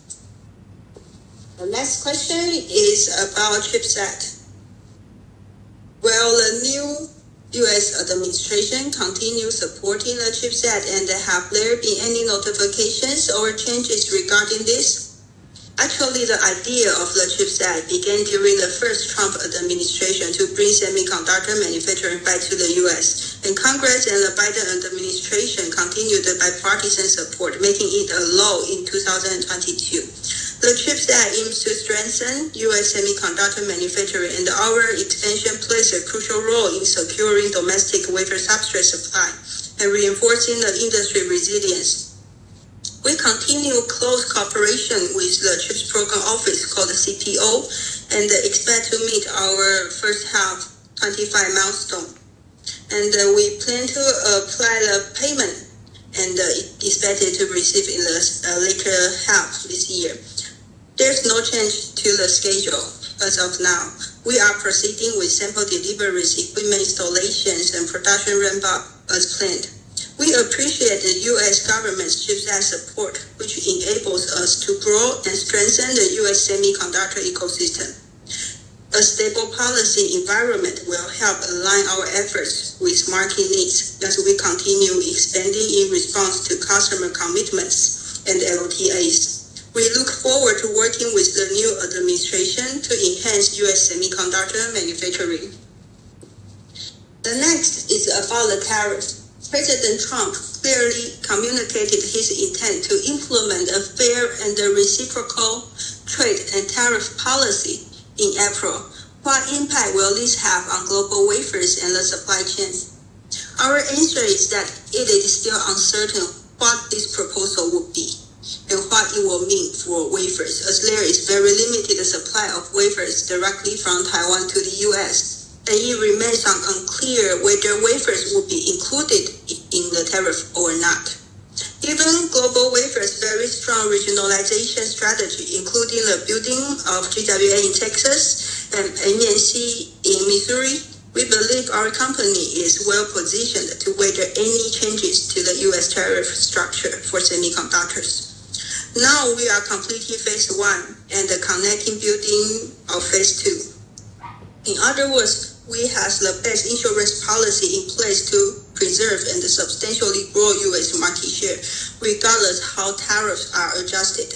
The next question is about CHIPS Act. Will the new U S administration continue supporting the CHIPS Act, and have there been any notifications or changes regarding this? Actually, the idea of the CHIPS Act began during the first Trump administration to bring semiconductor manufacturing back to the U S, and Congress and the Biden administration continued the bipartisan support, making it a law in two thousand twenty-two. The CHIPS Act aims to strengthen U S semiconductor manufacturing, and our expansion plays a crucial role in securing domestic wafer substrate supply and reinforcing the industry resilience. We continue close cooperation with the CHIPS Program Office called C P O and expect to meet our first half twenty-five milestone. And uh, we plan to apply the payment and uh, expected to receive in the uh, later half this year. There's no change to the schedule as of now. We are proceeding with sample deliveries, equipment installations, and production ramp-up as planned. We appreciate the U S government's CHIPS Act support, which enables us to grow and strengthen the U S semiconductor ecosystem. A stable policy environment will help align our efforts with market needs as we continue expanding in response to customer commitments and L T As. We look forward to working with the new administration to enhance U S semiconductor manufacturing. The next is about the tariff. President Trump clearly communicated his intent to implement a fair and reciprocal trade and tariff policy in April. What impact will this have on global wafers and the supply chains? Our answer is that it is still uncertain what this proposal would be and what it will mean for wafers, as there is very limited supply of wafers directly from Taiwan to the U S, and it remains unclear whether wafers will be included in the tariff or not. Given Global Wafers' very strong regionalization strategy, including the building of G W A in Texas and M N C in Missouri, we believe our company is well positioned to weather any changes to the U S tariff structure for semiconductors. Now we are completing phase one and the connecting building of phase two. In other words, we have the best insurance policy in place to preserve and substantially grow U S market share, regardless how tariffs are adjusted.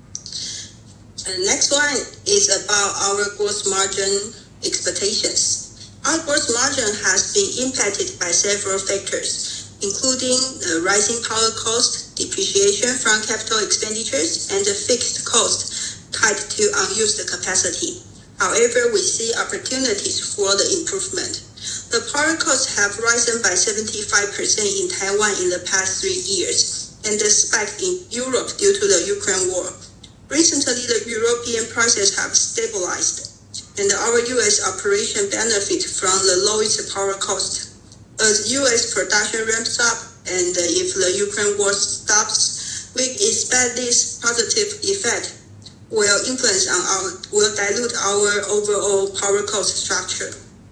And next one is about our gross margin expectations. Our gross margin has been impacted by several factors, including the rising power cost, depreciation from capital expenditures, and the fixed cost tied to unused capacity. However, we see opportunities for the improvement. The power costs have risen by seventy-five percent in Taiwan in the past three years, and the spike in Europe due to the Ukraine war. Recently, the European prices have stabilized, and our U S operation benefit from the lowest power cost. As U S production ramps up, and if the Ukraine war stops, we expect this positive effect will influence on our, will dilute our overall power cost structure.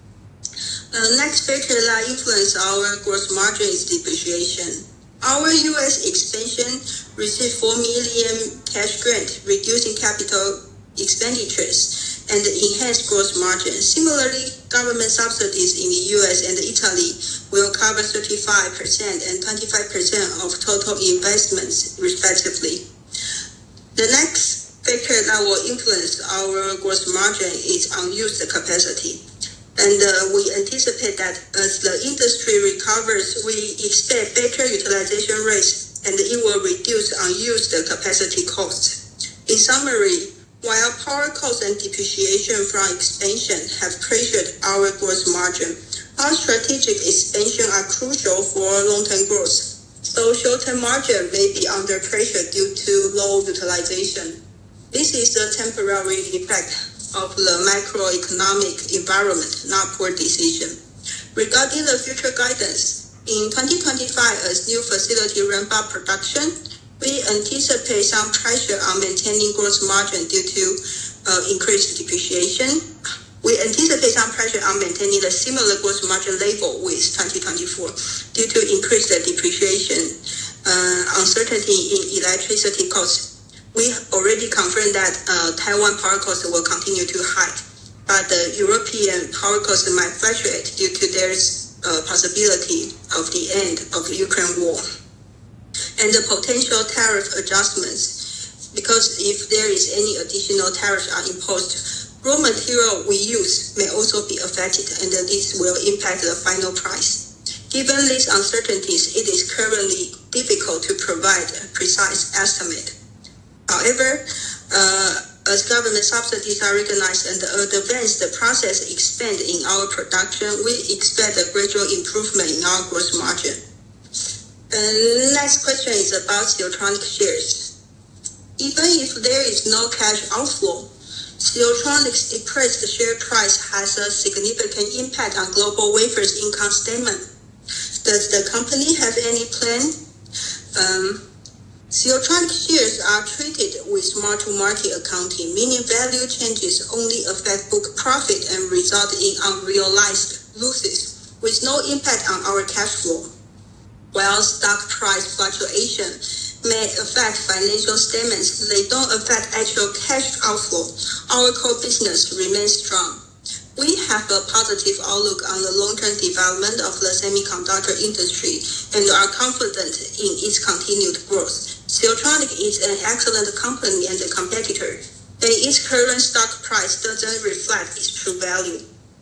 The next factor that influences our gross margin is depreciation. Our U S expansion received four million cash grant, reducing capital expenditures and enhanced gross margin. Similarly, government subsidies in the U S and Italy will cover thirty-five percent and twenty-five percent of total investments, respectively. The next factor that will influence our gross margin is unused capacity. And uh, we anticipate that as the industry recovers, we expect better utilization rates, and it will reduce unused capacity costs. In summary, while power costs and depreciation from expansion have pressured our gross margin, our strategic expansion are crucial for long-term growth. So short-term margin may be under pressure due to low utilization. This is a temporary effect of the macroeconomic environment, not poor decision. Regarding the future guidance, in twenty twenty-five, as new facility ramp up production, we anticipate some pressure on maintaining gross margin due to uh, increased depreciation. We anticipate some pressure on maintaining a similar gross margin level with twenty twenty-four due to increased depreciation, uh, uncertainty in electricity costs. We already confirmed that uh, Taiwan power costs will continue to hike, but the European power costs might fluctuate due to their uh, possibility of the end of the Ukraine war and the potential tariff adjustments. Because if there is any additional tariffs are imposed, raw material we use may also be affected, and this will impact the final price. Given these uncertainties, it is currently difficult to provide a precise estimate. However, uh, as government subsidies are recognized and advance the process expand in our production, we expect a gradual improvement in our gross margin. The next question is about Siltronic shares. Even if there is no cash outflow, Siltronic's depressed share price has a significant impact on Global Wafers' income statement. Does the company have any plan? Um, Siltronic shares are treated with mark-to-market accounting, meaning value changes only affect book profit and result in unrealized losses, with no impact on our cash flow. While stock price fluctuation may affect financial statements, they don't affect actual cash outflow. Our core business remains strong. We have a positive outlook on the long-term development of the semiconductor industry and are confident in its continued growth. Siltronic is an excellent company and a competitor, and its current stock price doesn't reflect its true value.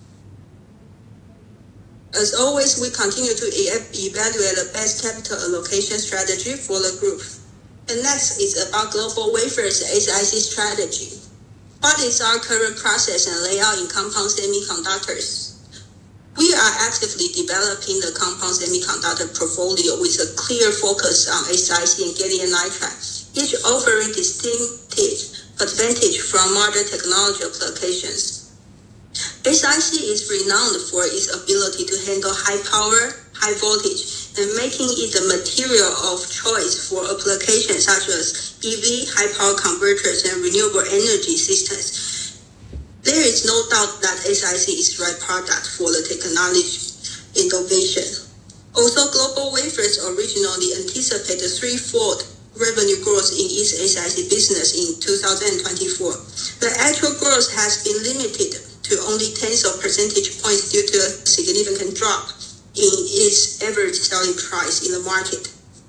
As always, we continue to evaluate the best capital allocation strategy for the group. And next is about Global Wafers' S I C strategy. What is our current process and layout in compound semiconductors? We are actively developing the compound semiconductor portfolio with a clear focus on S I C and gallium nitride, each offering distinctive advantage from modern technology applications. S I C is renowned for its ability to handle high power, high voltage, and making it the material of choice for applications such as E V, high power converters, and renewable energy systems. There is no doubt that S I C is the right product for the technology innovation. Also, GlobalWafers originally anticipated threefold revenue growth in its S I C business in two thousand twenty-four. The actual growth has been limited to only tens of percentage points due to a significant drop in its average selling price in the market.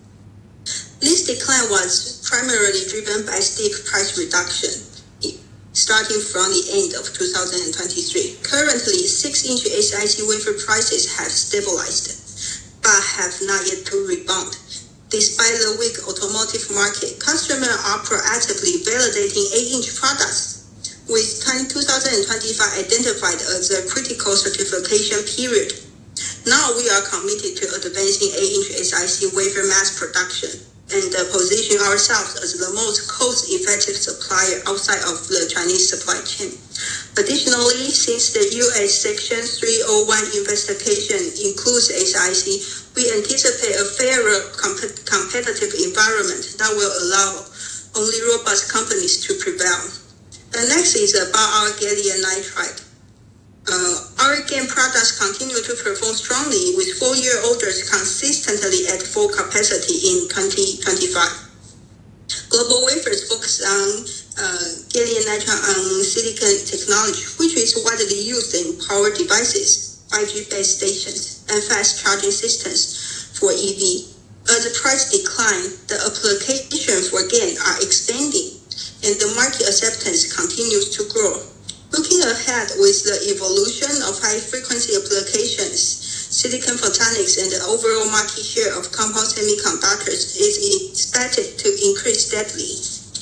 This decline was primarily driven by steep price reduction starting from the end of two thousand twenty-three. Currently, six inch S I C wafer prices have stabilized, but have not yet to rebound. Despite the weak automotive market, customers are proactively validating eight inch products, with two thousand twenty-five identified as a critical certification period. Now we are committed to advancing eight inch S I C wafer mass production and uh, position ourselves as the most cost-effective supplier outside of the Chinese supply chain. Additionally, since the U S Section three oh one investigation includes S I C, we anticipate a fairer comp- competitive environment that will allow only robust companies to prevail. The next is about our gallium nitride. Uh, our GaN products continue to perform strongly with full-year orders consistently at full capacity in twenty twenty-five. GlobalWafers focus on uh, gallium nitride on silicon technology, which is widely used in power devices, five G base stations, and fast charging systems for E V. As the price decline, the applications for GaN are expanding, and the market acceptance continues to grow. Looking ahead with the evolution of high-frequency applications, silicon photonics and the overall market share of compound semiconductors is expected to increase steadily.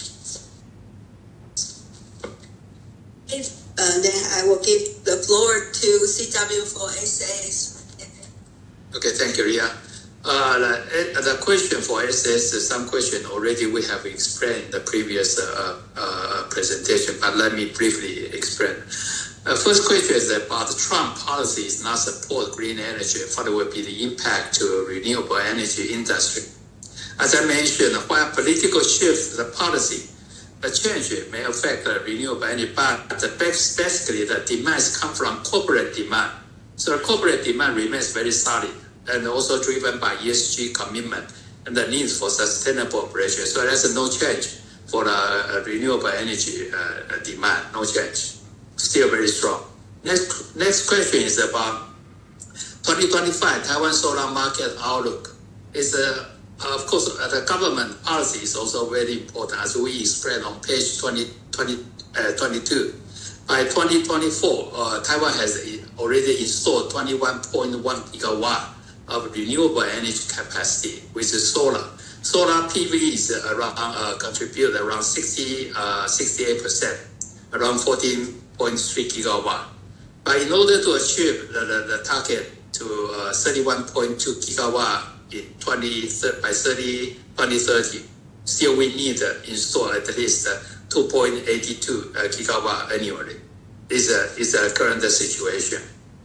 Uh, then I will give the floor to C W for S A S. Okay, thank you, Ria. Uh, the, the question for S S, some question already we have explained in the previous uh, uh, presentation, but let me briefly explain. Uh, first question is about Trump policies not support green energy. What will be the impact to renewable energy industry? As I mentioned, while political shift the policy, the change may affect the renewable energy, but basically the demands come from corporate demand. So the corporate demand remains very solid, and also driven by E S G commitment and the need for sustainable operation. So there's no change for the uh, renewable energy uh, demand, no change. Still very strong. Next, next question is about twenty twenty-five Taiwan solar market outlook. Is uh, of course uh, the government policy is also very important, as we explained on page twenty, twenty, uh, twenty-two. By twenty twenty-four, uh, Taiwan has already installed twenty-one point one gigawatt of renewable energy capacity with solar. Solar P V is around uh, contribute around sixty, uh, sixty-eight percent, around fourteen point three gigawatt. But in order to achieve the, the, the target to uh, thirty-one point two gigawatt in twenty, by thirty, twenty thirty, still we need to install at least uh, two point eight two uh, gigawatt annually. This uh, is the current situation.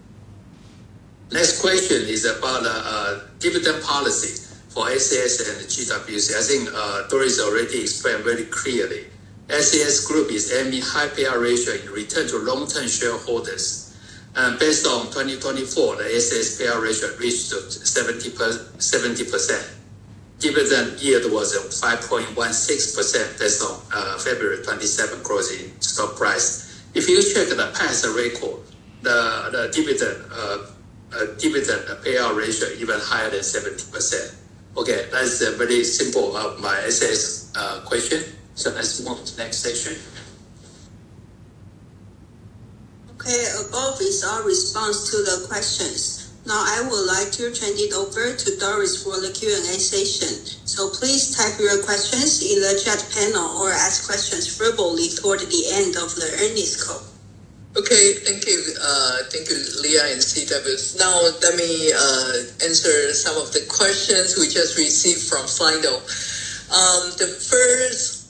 Next question is about the uh, dividend policy for S A S and G W C. I think uh, Doris already explained very clearly. S A S Group is aiming high payout ratio in return to long-term shareholders. And based on twenty twenty-four, the S A S payout ratio reached seventy percent. Dividend yield was five point one six percent based on uh, February twenty-seventh closing stock price. If you check the past record, the, the dividend uh, uh, dividend payout ratio even higher than seventy percent. Okay, that's a very simple of my S A S uh, question. So let's move to the next section. Okay, above is our response to the questions. Now I would like to turn it over to Doris for the Q and A session. So please type your questions in the chat panel or ask questions verbally toward the end of the earnings call. Okay, thank you, uh, thank you, Leah and C W. Now let me uh, answer some of the questions we just received from Slido. Um, the first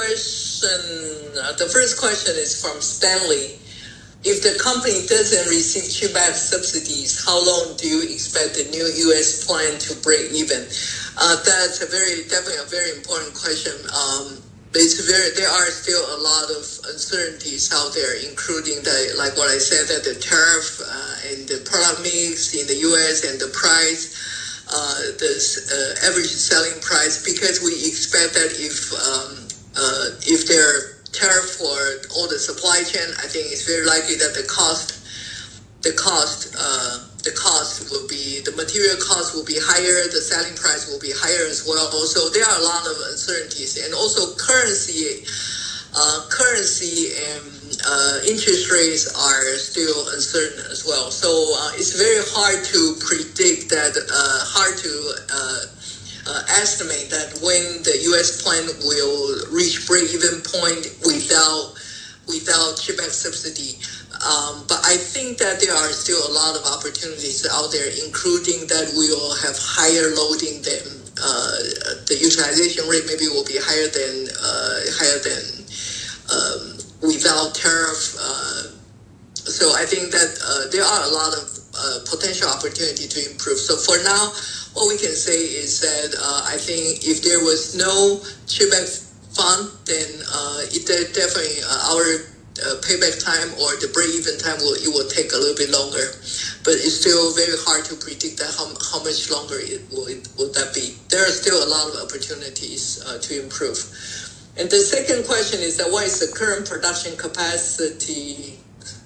question, uh, the first question is from Stanley. If the company doesn't receive CHIPS Act subsidies, how long do you expect the new U S plan to break even? Uh, that's a very, definitely a very important question. Um, it's very, there are still a lot of uncertainties out there, including the, like what I said, that the tariff uh, and the product mix in the U S and the price, uh, the uh, average selling price, because we expect that if um, uh, if there tariff for all the supply chain, I think it's very likely that the cost, the cost, uh, the cost will be, the material cost will be higher, the selling price will be higher as well. So there are a lot of uncertainties, and also currency, uh, currency and uh, interest rates are still uncertain as well. So uh, it's very hard to predict that, uh, hard to uh, Uh, estimate that when the U S plan will reach break-even point without without CHIPS Act subsidy. Um, but I think that there are still a lot of opportunities out there, including that we will have higher loading than uh, the utilization rate maybe will be higher than uh, higher than um, without tariff. Uh, so I think that uh, there are a lot of uh, potential opportunity to improve. So for now, what we can say is that uh, I think if there was no CHIPS Act fund, then uh, it definitely uh, our uh, payback time or the break-even time will it will take a little bit longer. But it's still very hard to predict that how how much longer it will it will that be. There are still a lot of opportunities uh, to improve. And the second question is that what is the current production capacity?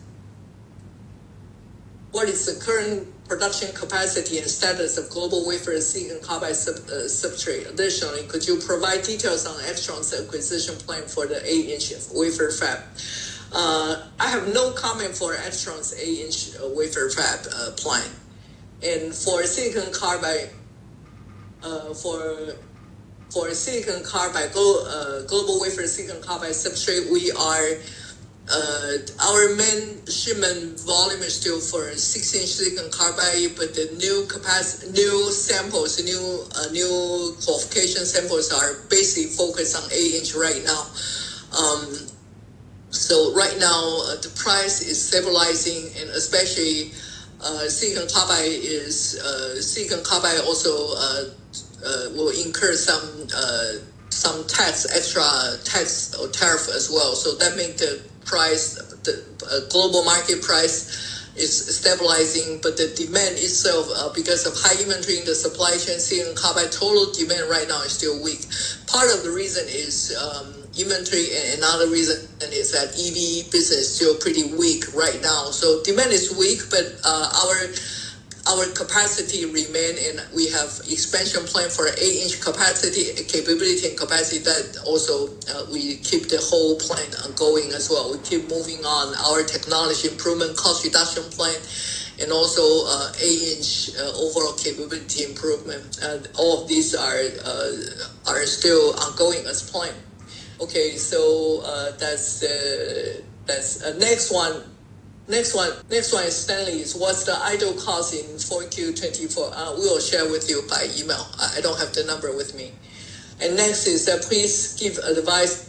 What is the current production capacity and status of GlobalWafers silicon carbide sub, uh, substrate? Additionally, could you provide details on Extron's acquisition plan for the eight inch wafer fab? Uh, I have no comment for Extron's eight inch uh, wafer fab uh, plan. And for silicon carbide, uh, for for silicon carbide, glo, uh, GlobalWafers silicon carbide substrate, we are Uh, our main shipment volume is still for six inch silicon carbide, but the new capacity, new samples, new uh, new qualification samples are basically focused on eight inch right now. Um, so right now uh, the price is stabilizing, and especially uh, silicon carbide is uh, silicon carbide also uh, uh, will incur some uh, some tax, extra tax or tariff as well. So that makes the price, the uh, global market price is stabilizing, but the demand itself, uh, because of high inventory in the supply chain, silicon carbide total demand right now is still weak. Part of the reason is um, inventory, and another reason is that E V business is still pretty weak right now. So demand is weak, but uh, our our capacity remain, and we have expansion plan for eight inch capacity, capability and capacity that also uh, we keep the whole plan going as well. We keep moving on our technology improvement, cost reduction plan, and also uh, eight inch uh, overall capability improvement. And all of these are uh, are still ongoing as planned. Okay, so uh, that's uh, that's uh, next one. Next one, next one is Stanley. Is what's the idle cost in four Q twenty-four? Uh, we will share with you by email. I don't have the number with me. And next is that uh, please give advice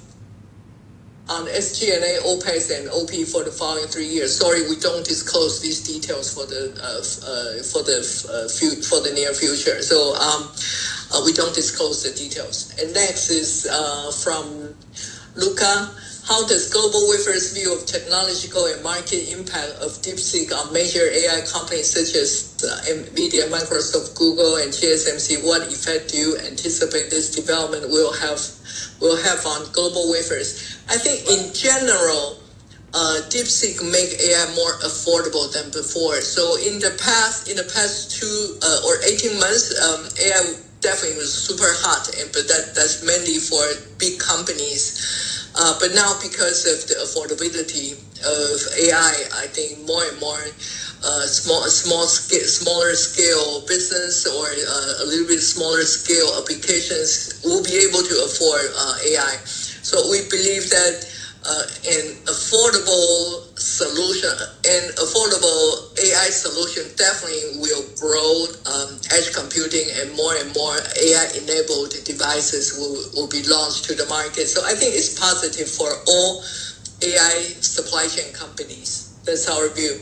on S G and A, OPEX, and O P for the following three years. Sorry, we don't disclose these details for the uh, uh, for the uh, few, for the near future. So um, uh, we don't disclose the details. And next is uh, from Luca. How does GlobalWafers' view of technological and market impact of DeepSeek on major A I companies such as uh, NVIDIA, Microsoft, Google, and T S M C? What effect do you anticipate this development will have will have on GlobalWafers? I think in general, uh, DeepSeek make A I more affordable than before. So in the past, in the past two uh, or eighteen months, um, A I definitely was super hot, and but that that's mainly for big companies. Uh, but now, because of the affordability of A I, I think more and more uh, small, small scale, smaller scale business or uh, a little bit smaller scale applications will be able to afford uh, A I. So we believe that uh, an affordable solution, an affordable A I solution definitely will grow. Um, edge computing and more and more A I-enabled devices will, will be launched to the market. So I think it's positive for all A I supply chain companies. That's our view.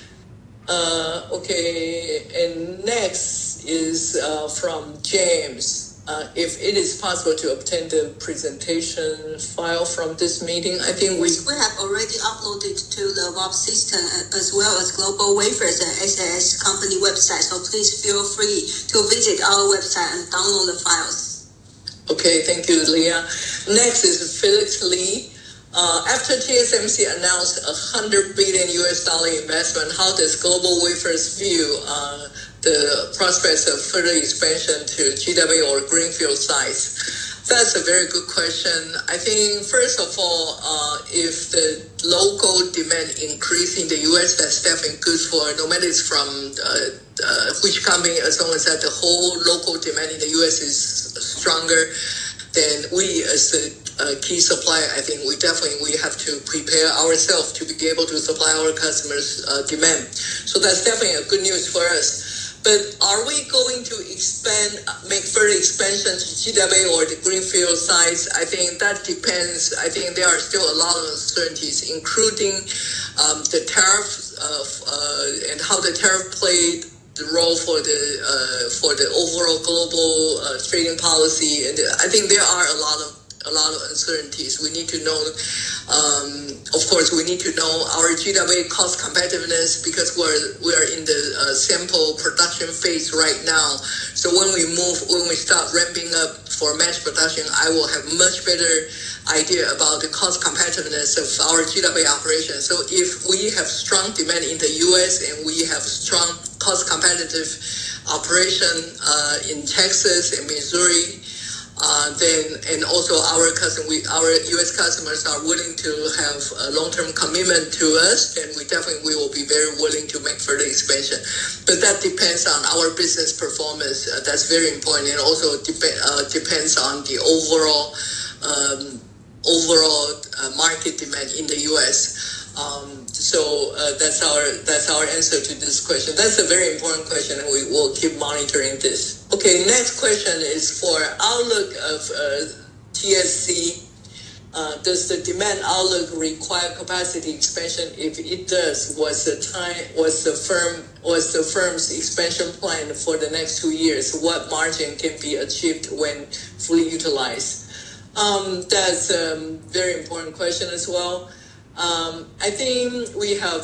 Uh, okay, and next is uh, from James. Uh, if it is possible to obtain the presentation file from this meeting, I think we... We have already uploaded to the W A P system as well as Global Wafers and S A S company website, so please feel free to visit our website and download the files. Okay, thank you, Leah. Next is Felix Lee. Uh, after T S M C announced a one hundred billion U S dollar investment, how does Global Wafers view uh, the prospects of further expansion to G W or greenfield sites? That's a very good question. I think, first of all, uh, if the local demand increase in the U S, that's definitely good for, no matter it's from uh, uh, which company, as long as that the whole local demand in the U S is stronger, then we as the uh, key supplier, I think we definitely we have to prepare ourselves to be able to supply our customers' uh, demand. So that's definitely a good news for us. But are we going to expand, make further expansion to G W or the greenfield sites? I think that depends. I think there are still a lot of uncertainties, including um, the tariff uh, uh, and how the tariff played the role for the uh, for the overall global uh, trading policy. And I think there are a lot of a lot of uncertainties. We need to know, um, of course, we need to know our G W cost competitiveness because we're we are in the uh, sample production phase right now. So when we move, when we start ramping up for mass production, I will have much better idea about the cost competitiveness of our G W operation. So if we have strong demand in the U S and we have strong cost competitive operation uh, in Texas and Missouri, Uh, then and also our customer, we, our U S customers are willing to have a long-term commitment to us, then we definitely we will be very willing to make further expansion. But that depends on our business performance. Uh, that's very important, and also dep- uh, depends on the overall um, overall uh, market demand in the U S. Um, so uh, that's our that's our answer to this question. That's a very important question, and we will keep monitoring this. Okay, next question is for outlook of uh, T S C. Uh, does the demand outlook require capacity expansion? If it does, what's the time? What's the firm? What's the firm's expansion plan for the next two years? What margin can be achieved when fully utilized? Um, that's a very important question as well. Um, I think we have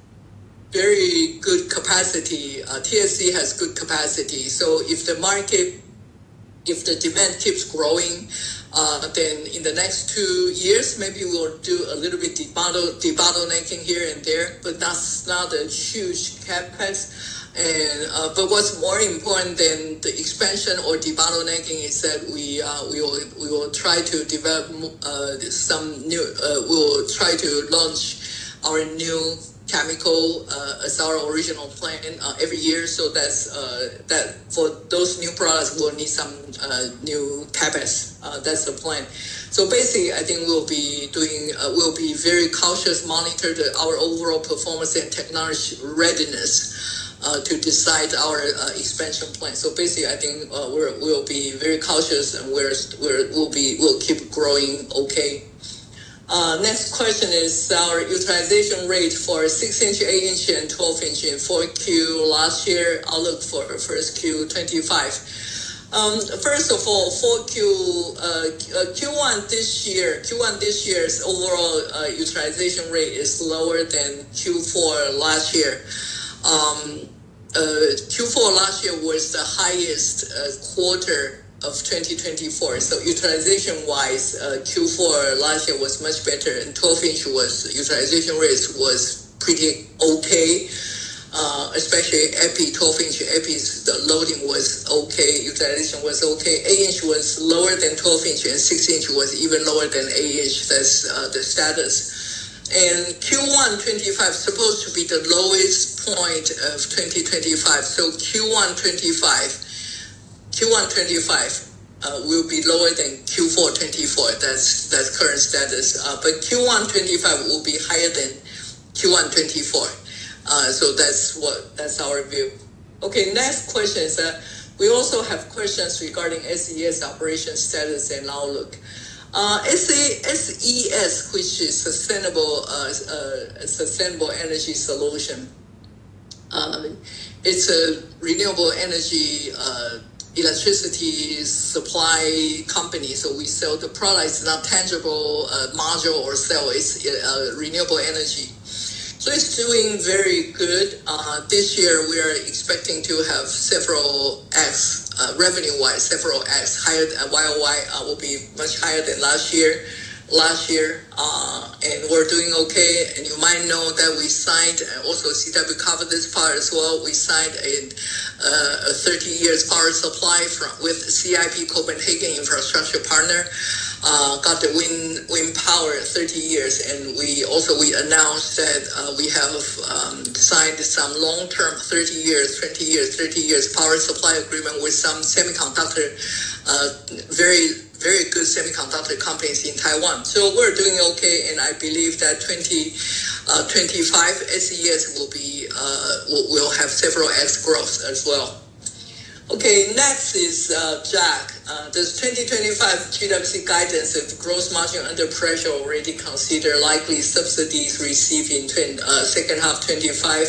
very good capacity. Uh, T S C has good capacity. So if the market, if the demand keeps growing, uh, then in the next two years, maybe we'll do a little bit debottle, debottlenecking here and there, but that's not a huge capex. And uh, but what's more important than the expansion or debottlenecking is that we uh, we will we will try to develop uh, some new. Uh, we will try to launch our new chemical uh, as our original plan uh, every year. So that's uh, that for those new products we'll need some uh, new capex. Uh, that's the plan. So basically, I think we'll be doing. Uh, we'll be very cautious, monitor the, our overall performance and technology readiness. Uh, to decide our uh, expansion plan. So basically, I think uh, we're, we'll be very cautious, and we're, we're we'll be we'll keep growing. Okay. Uh, next question is our utilization rate for six inch, eight inch, and twelve inch in four Q last year. Outlook for first Q twenty-five. Um, first of all, four Q uh, Q one this year, Q one this year's overall uh, utilization rate is lower than Q four last year. Um, uh, Q four last year was the highest uh, quarter of twenty twenty-four. So utilization-wise, uh, Q four last year was much better, and twelve inch was utilization rate was pretty okay. Uh, especially epi, twelve inch epi's the loading was okay, utilization was okay. eight inch was lower than twelve inch, and six inch was even lower than eight inch. That's uh, the status. and Q one twenty-five supposed to be the lowest point of twenty twenty-five. So Q one twenty-five, Q one twenty-five uh, will be lower than Q four twenty-four. That's that's current status. Uh, but Q one twenty-five will be higher than Q one twenty-four. Uh, so that's what that's our view. Okay, next question is that we also have questions regarding S E S operation status and outlook. Uh, S E S, which is sustainable uh, uh, sustainable energy solution. Uh, it's a renewable energy uh, electricity supply company. So we sell the product. It's not tangible uh, module or cell. It's uh, renewable energy. So it's doing very good. Uh, this year we are expecting to have several X uh, revenue-wise, several X higher. Uh, Y O Y uh, will be much higher than last year. Last year, uh, and we're doing okay. And you might know that we signed. Also, C W covered this part as well. We signed a, uh, a thirty years power supply from with C I P Copenhagen Infrastructure Partner. Uh, got the wind wind power thirty years, and we also we announced that uh, we have um, signed some long term thirty years, twenty years, thirty years power supply agreement with some semiconductor, uh, very very good semiconductor companies in Taiwan. So we're doing okay, and I believe that twenty twenty-five S E S will be uh, will, will have several X growth as well. Okay, next is uh, Jack. Uh, does twenty twenty-five G W C guidance of gross margin under pressure already consider likely subsidies received in tw- uh, second half twenty-five?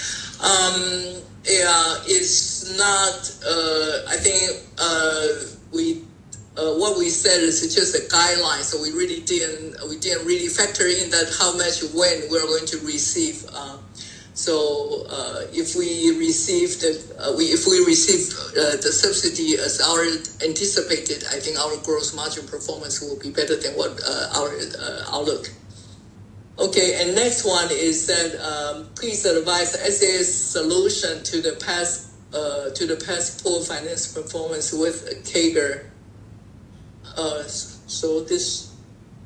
Um, yeah, it's not. Uh, I think uh, we uh, what we said is just a guideline, so we really didn't we didn't really factor in that how much when we're going to receive. Uh, So uh, if we receive the uh, we if we receive uh, the subsidy as our anticipated, I think our gross margin performance will be better than what uh, our uh, outlook. Okay, and next one is that um, please advise S A S solution to the past uh, to the past poor finance performance with a C A G R. Uh, so this.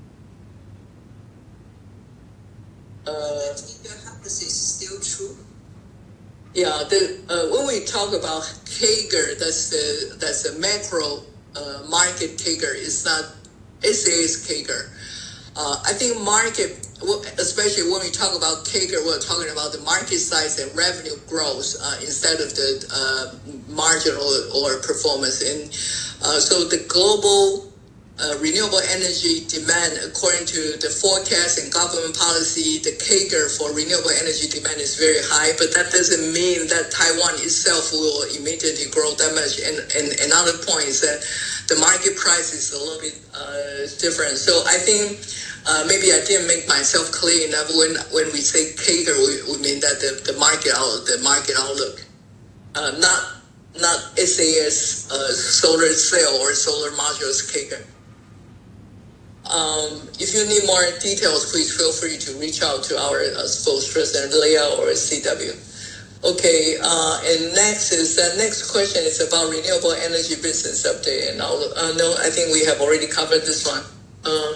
Uh, is still true. Yeah, the, uh, when we talk about C A G R, that's the that's the macro uh, market C A G R. It's not S A S C A G R. Uh, I think market, especially when we talk about C A G R, we're talking about the market size and revenue growth uh, instead of the uh, marginal or performance. And uh, so the global Uh, renewable energy demand, according to the forecast and government policy, the C A G R for renewable energy demand is very high, but that doesn't mean that Taiwan itself will immediately grow that much. And, and another point is that the market price is a little bit uh, different. So I think uh, maybe I didn't make myself clear enough. When when we say C A G R, we, we mean that the, the market outlook, the market outlook, uh, not not S A S uh, solar cell or solar modules C A G R. Um, if you need more details, please feel free to reach out to our uh, spokesperson, Leah or C W. Okay, uh, and next is the next question is about renewable energy business update. And I'll, uh, no, I think we have already covered this one. Um,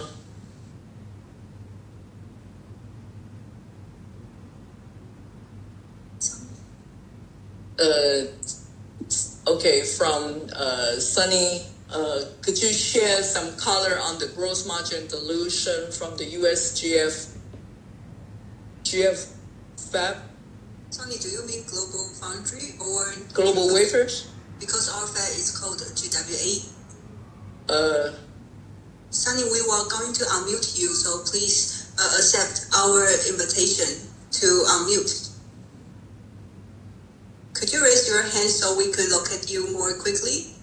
uh, okay, from uh, Sunny. Uh, could you share some color on the gross margin dilution from the U S G F G F fab? Tony, do you mean Global Foundry or Global Wafers? Because our fab is called G W A. Uh, Sunny, we were going to unmute you, so please uh, accept our invitation to unmute. Could you raise your hand so we could locate you more quickly?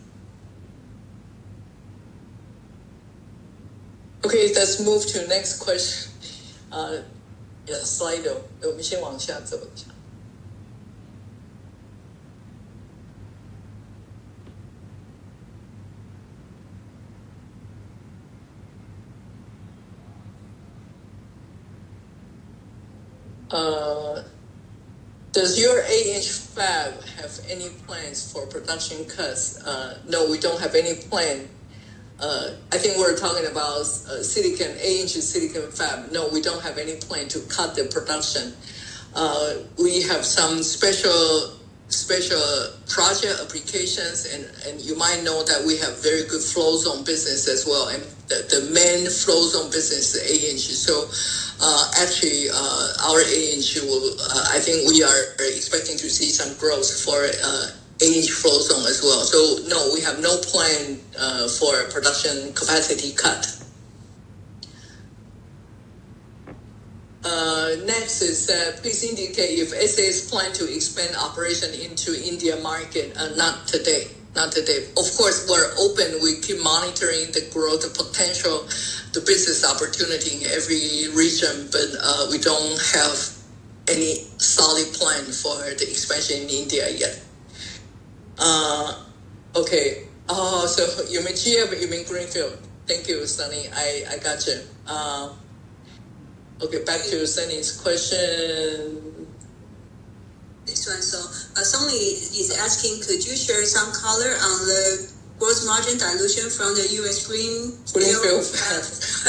Okay, let's move to next question. Uh, yeah, slide. 我们先往下走一下。Uh, does your eight-inch fab have any plans for production cuts? Uh, no, we don't have any plan uh, I think we're talking about uh, silicon, eight inch silicon fab. No, we don't have any plan to cut the production. Uh, we have some special special project applications, and, and you might know that we have very good flow zone business as well. And the, the main flow zone business is eight inch. So uh, actually, uh, our eight inch will, uh, I think we are expecting to see some growth for uh, eight inch flow zone as well. So no, we have no plan uh, for production capacity cut. Uh, next is uh, please indicate if S A S plan to expand operation into India market. Uh, not today, not today. Of course, we're open. We keep monitoring the growth potential, the business opportunity in every region, but uh, we don't have any solid plan for the expansion in India yet. Uh, okay. Oh, so you mean G M, you mean Greenfield? Thank you, Sunny. I I got you. Uh, Okay, back to Sunny's question. This one, so uh, Sunny is asking, could you share some color on the gross margin dilution from the U S Green Greenfield fab?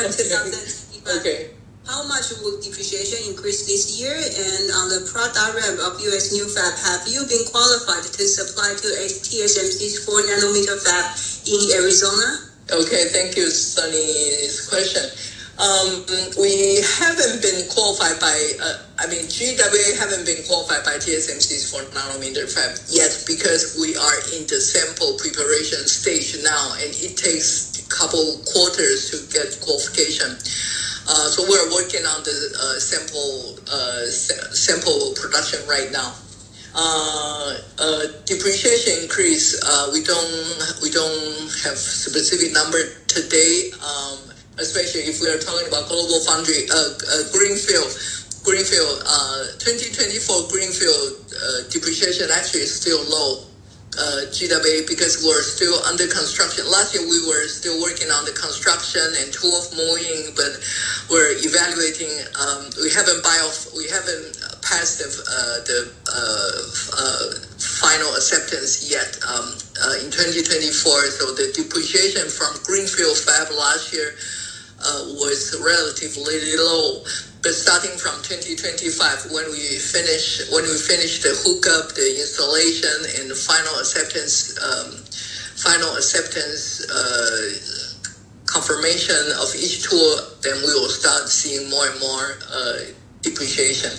Okay. How much will depreciation increase this year? And on the product ramp of U S new fab, have you been qualified to supply to T S M C's four nanometer fab in Arizona? Okay, thank you, Sunny's question. Um, we haven't been qualified by, uh, I mean, G W A haven't been qualified by T S M C's four nanometer fab yet because we are in the sample preparation stage now, and it takes a couple quarters to get qualification. Uh, so we're working on the uh, sample uh, sa- sample production right now. Uh, uh, depreciation increase, uh, we don't we don't have specific number today. Um, Especially if we are talking about Global Foundry, uh, uh, Greenfield, Greenfield, uh, twenty twenty-four Greenfield uh, depreciation actually is still low, uh, G W A, because we're still under construction. Last year we were still working on the construction and tool of moving, but we're evaluating. Um, we haven't buy off, we haven't passed the uh, the uh, uh, final acceptance yet um, uh, in twenty twenty-four. So the depreciation from Greenfield fab last year Uh, was relatively low, but starting from twenty twenty-five, when we finish when we finish the hookup, the installation, and the final acceptance, um, final acceptance uh, confirmation of each tool, then we will start seeing more and more uh, depreciation.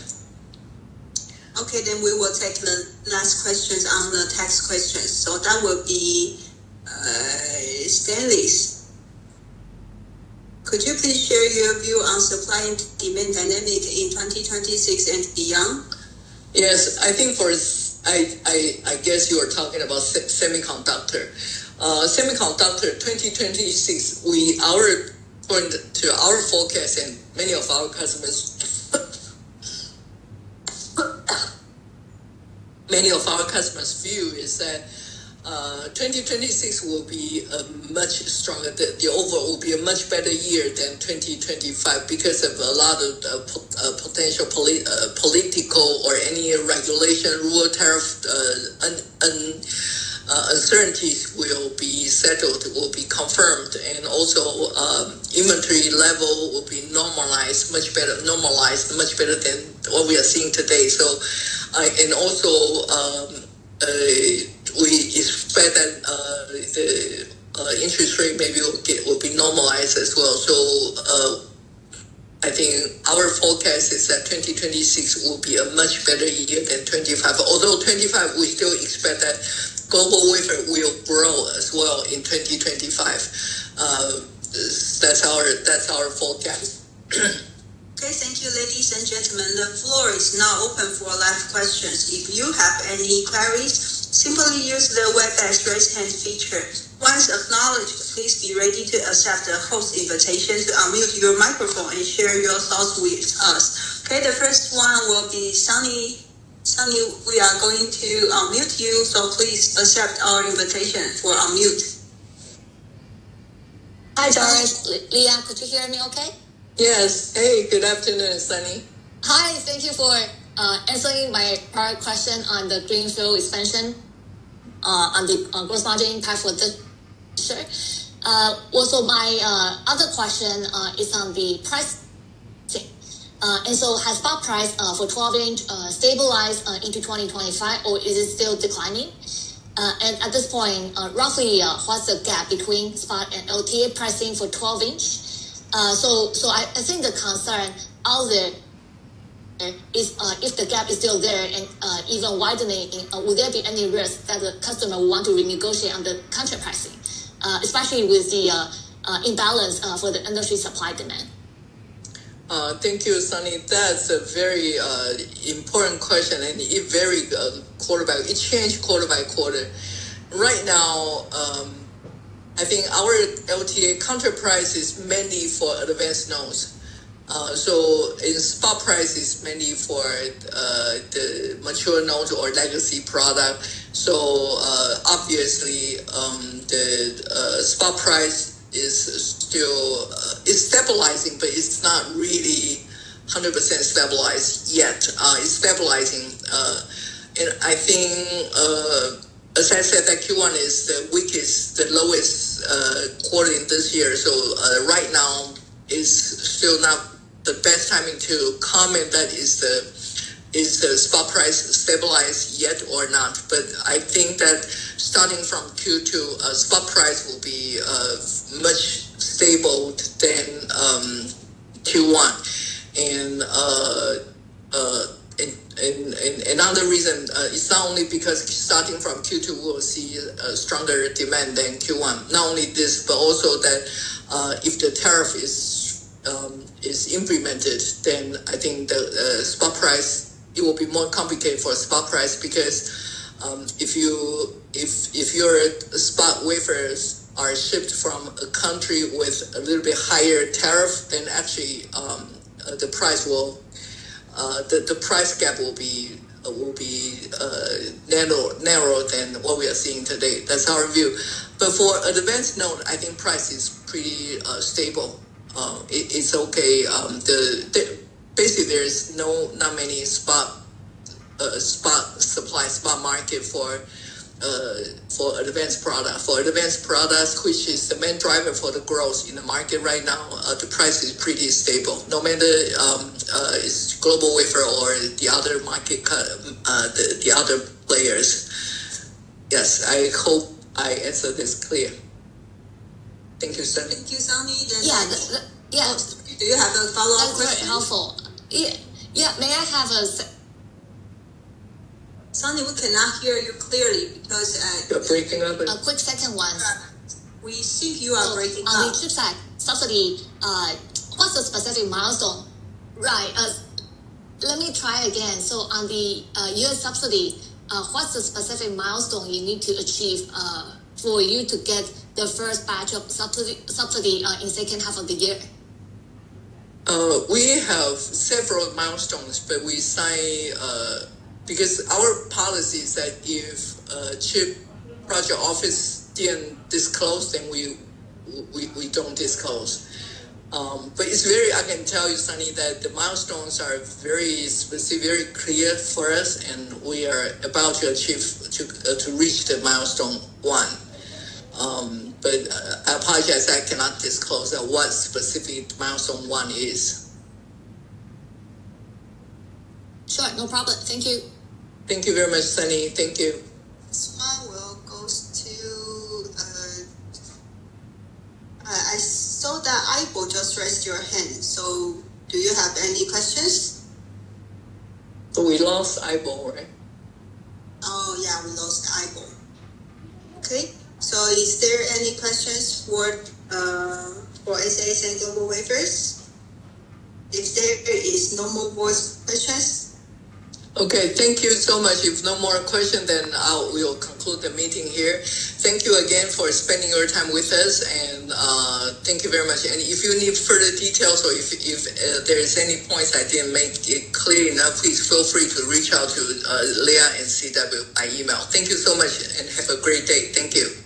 Okay, then we will take the last questions on the tax questions. So that will be uh, Stanley's. Could you please share your view on supply and demand dynamic in twenty twenty-six and beyond? Yes, I think for I I, I guess you are talking about se- semiconductor. Uh, semiconductor twenty twenty-six. We our point to our forecast and many of our customers. many of our customers' view is that. Uh, twenty twenty-six will be a much stronger, the, the overall will be a much better year than twenty twenty-five because of a lot of uh, po- uh, potential poli- uh, political or any regulation, rule, tariff, uh, un- un- uh, uncertainties will be settled, will be confirmed, and also um, inventory level will be normalized, much better, normalized, much better than what we are seeing today. So, uh, and also, um, uh, we expect that uh, the uh, interest rate maybe will get will be normalized as well. So uh, I think our forecast is that twenty twenty-six will be a much better year than twenty-five. Although twenty-five, we still expect that global wafer will grow as well in twenty twenty-five. Uh, that's our that's our forecast. Okay, thank you, ladies and gentlemen. The floor is now open for live questions. If you have any queries, simply use the WebEx raise hand feature. Once acknowledged, please be ready to accept the host invitation to unmute your microphone and share your thoughts with us. Okay, the first one will be Sunny. Sunny, we are going to unmute you, so please accept our invitation for unmute. Hi, Doris. Leah, could you hear me okay? Yes. Hey, good afternoon, Sunny. Hi, thank you for uh, answering my prior question on the Greenfield expansion uh, on the on gross margin impact for this year. Uh, also, my uh, other question uh, is on the price. Uh, and so has spot price uh, for twelve inch uh, stabilized uh, into twenty twenty-five, or is it still declining? Uh, and at this point, uh, roughly uh, what's the gap between spot and L T A pricing for twelve inch? Uh, so so I, I think the concern out there is uh, if the gap is still there and uh, even widening, uh, will there be any risk that the customer will want to renegotiate on the contract pricing, uh, especially with the uh, uh, imbalance uh, for the industry supply demand? Uh, thank you, Sunny. That's a very uh, important question, and it varied uh, quarter by it changed quarter by quarter. Right now, um, I think our L T A counter price is mainly for advanced nodes. Uh, so in spot price is mainly for uh, the mature nodes or legacy product. So uh, obviously, um, the uh, spot price is still uh, it's stabilizing, but it's not really one hundred percent stabilized yet. Uh, it's stabilizing, uh, and I think, uh, as I said, that Q one is the weakest, the lowest uh, quarter in this year. So uh, right now is still not the best timing to comment that is the is the spot price stabilized yet or not. But I think that starting from Q two, uh, spot price will be uh, much stable than um, Q one. And, uh, uh, and, and, and another reason, uh, it's not only because starting from Q two, we'll see a stronger demand than Q one. Not only this, but also that uh, if the tariff is um, is implemented, then I think the uh, spot price, it will be more complicated for spot price, because um, if you if if your spot wafers are shipped from a country with a little bit higher tariff, then actually um, uh, the price will uh, the the price gap will be uh, will be uh, narrow narrow than what we are seeing today. That's our view. But for advanced node, I think price is pretty uh, stable. Uh, it, it's okay. Um, the, the basically there is no not many spot uh, spot supply spot market for uh, for advanced product. For advanced products, which is the main driver for the growth in the market right now, uh, the price is pretty stable. No matter um, uh, it's Global Wafer or the other market uh, the the other players. Yes, I hope I answered this clear. Thank you, Sunny. Thank you, Sunny. Then Yeah, the, the, yeah. Do you have a follow-up That's question? very helpful. Yeah, yeah. May I have a? se- Sunny, we cannot hear you clearly because uh, You're breaking up. A quick second one. we think you are So, breaking on up. the CHIPS Act subsidy, uh, what's the specific milestone? Right. Uh, let me try again. So on the uh, U S subsidy, uh, what's the specific milestone you need to achieve uh, for you to get the first batch of subsidy, subsidy uh, in second half of the year? Uh, we have several milestones, but we sign uh, because our policy is that if uh, chip project office didn't disclose, then we we, we don't disclose. Um, but it's very, I can tell you, Sunny, that the milestones are very specific, very clear for us, and we are about to achieve to uh, to reach the milestone one. Um, but uh, I apologize, I cannot disclose uh, what specific milestone one is. Sure, no problem. Thank you. Thank you very much, Sunny. Thank you. This one will go to. Uh, I I saw that Aibo just raised your hand. So, do you have any questions? So we lost Aibo, right? Oh yeah, we lost Aibo. Okay. So, is there any questions for uh, for S A S and Global Wafers? If there is no more voice questions. Okay, thank you so much. If no more questions, then I will conclude the meeting here. Thank you again for spending your time with us, and uh, thank you very much. And if you need further details, or if, if uh, there is any points I didn't make it clear enough, please feel free to reach out to uh, Leah and C W by email. Thank you so much, and have a great day. Thank you.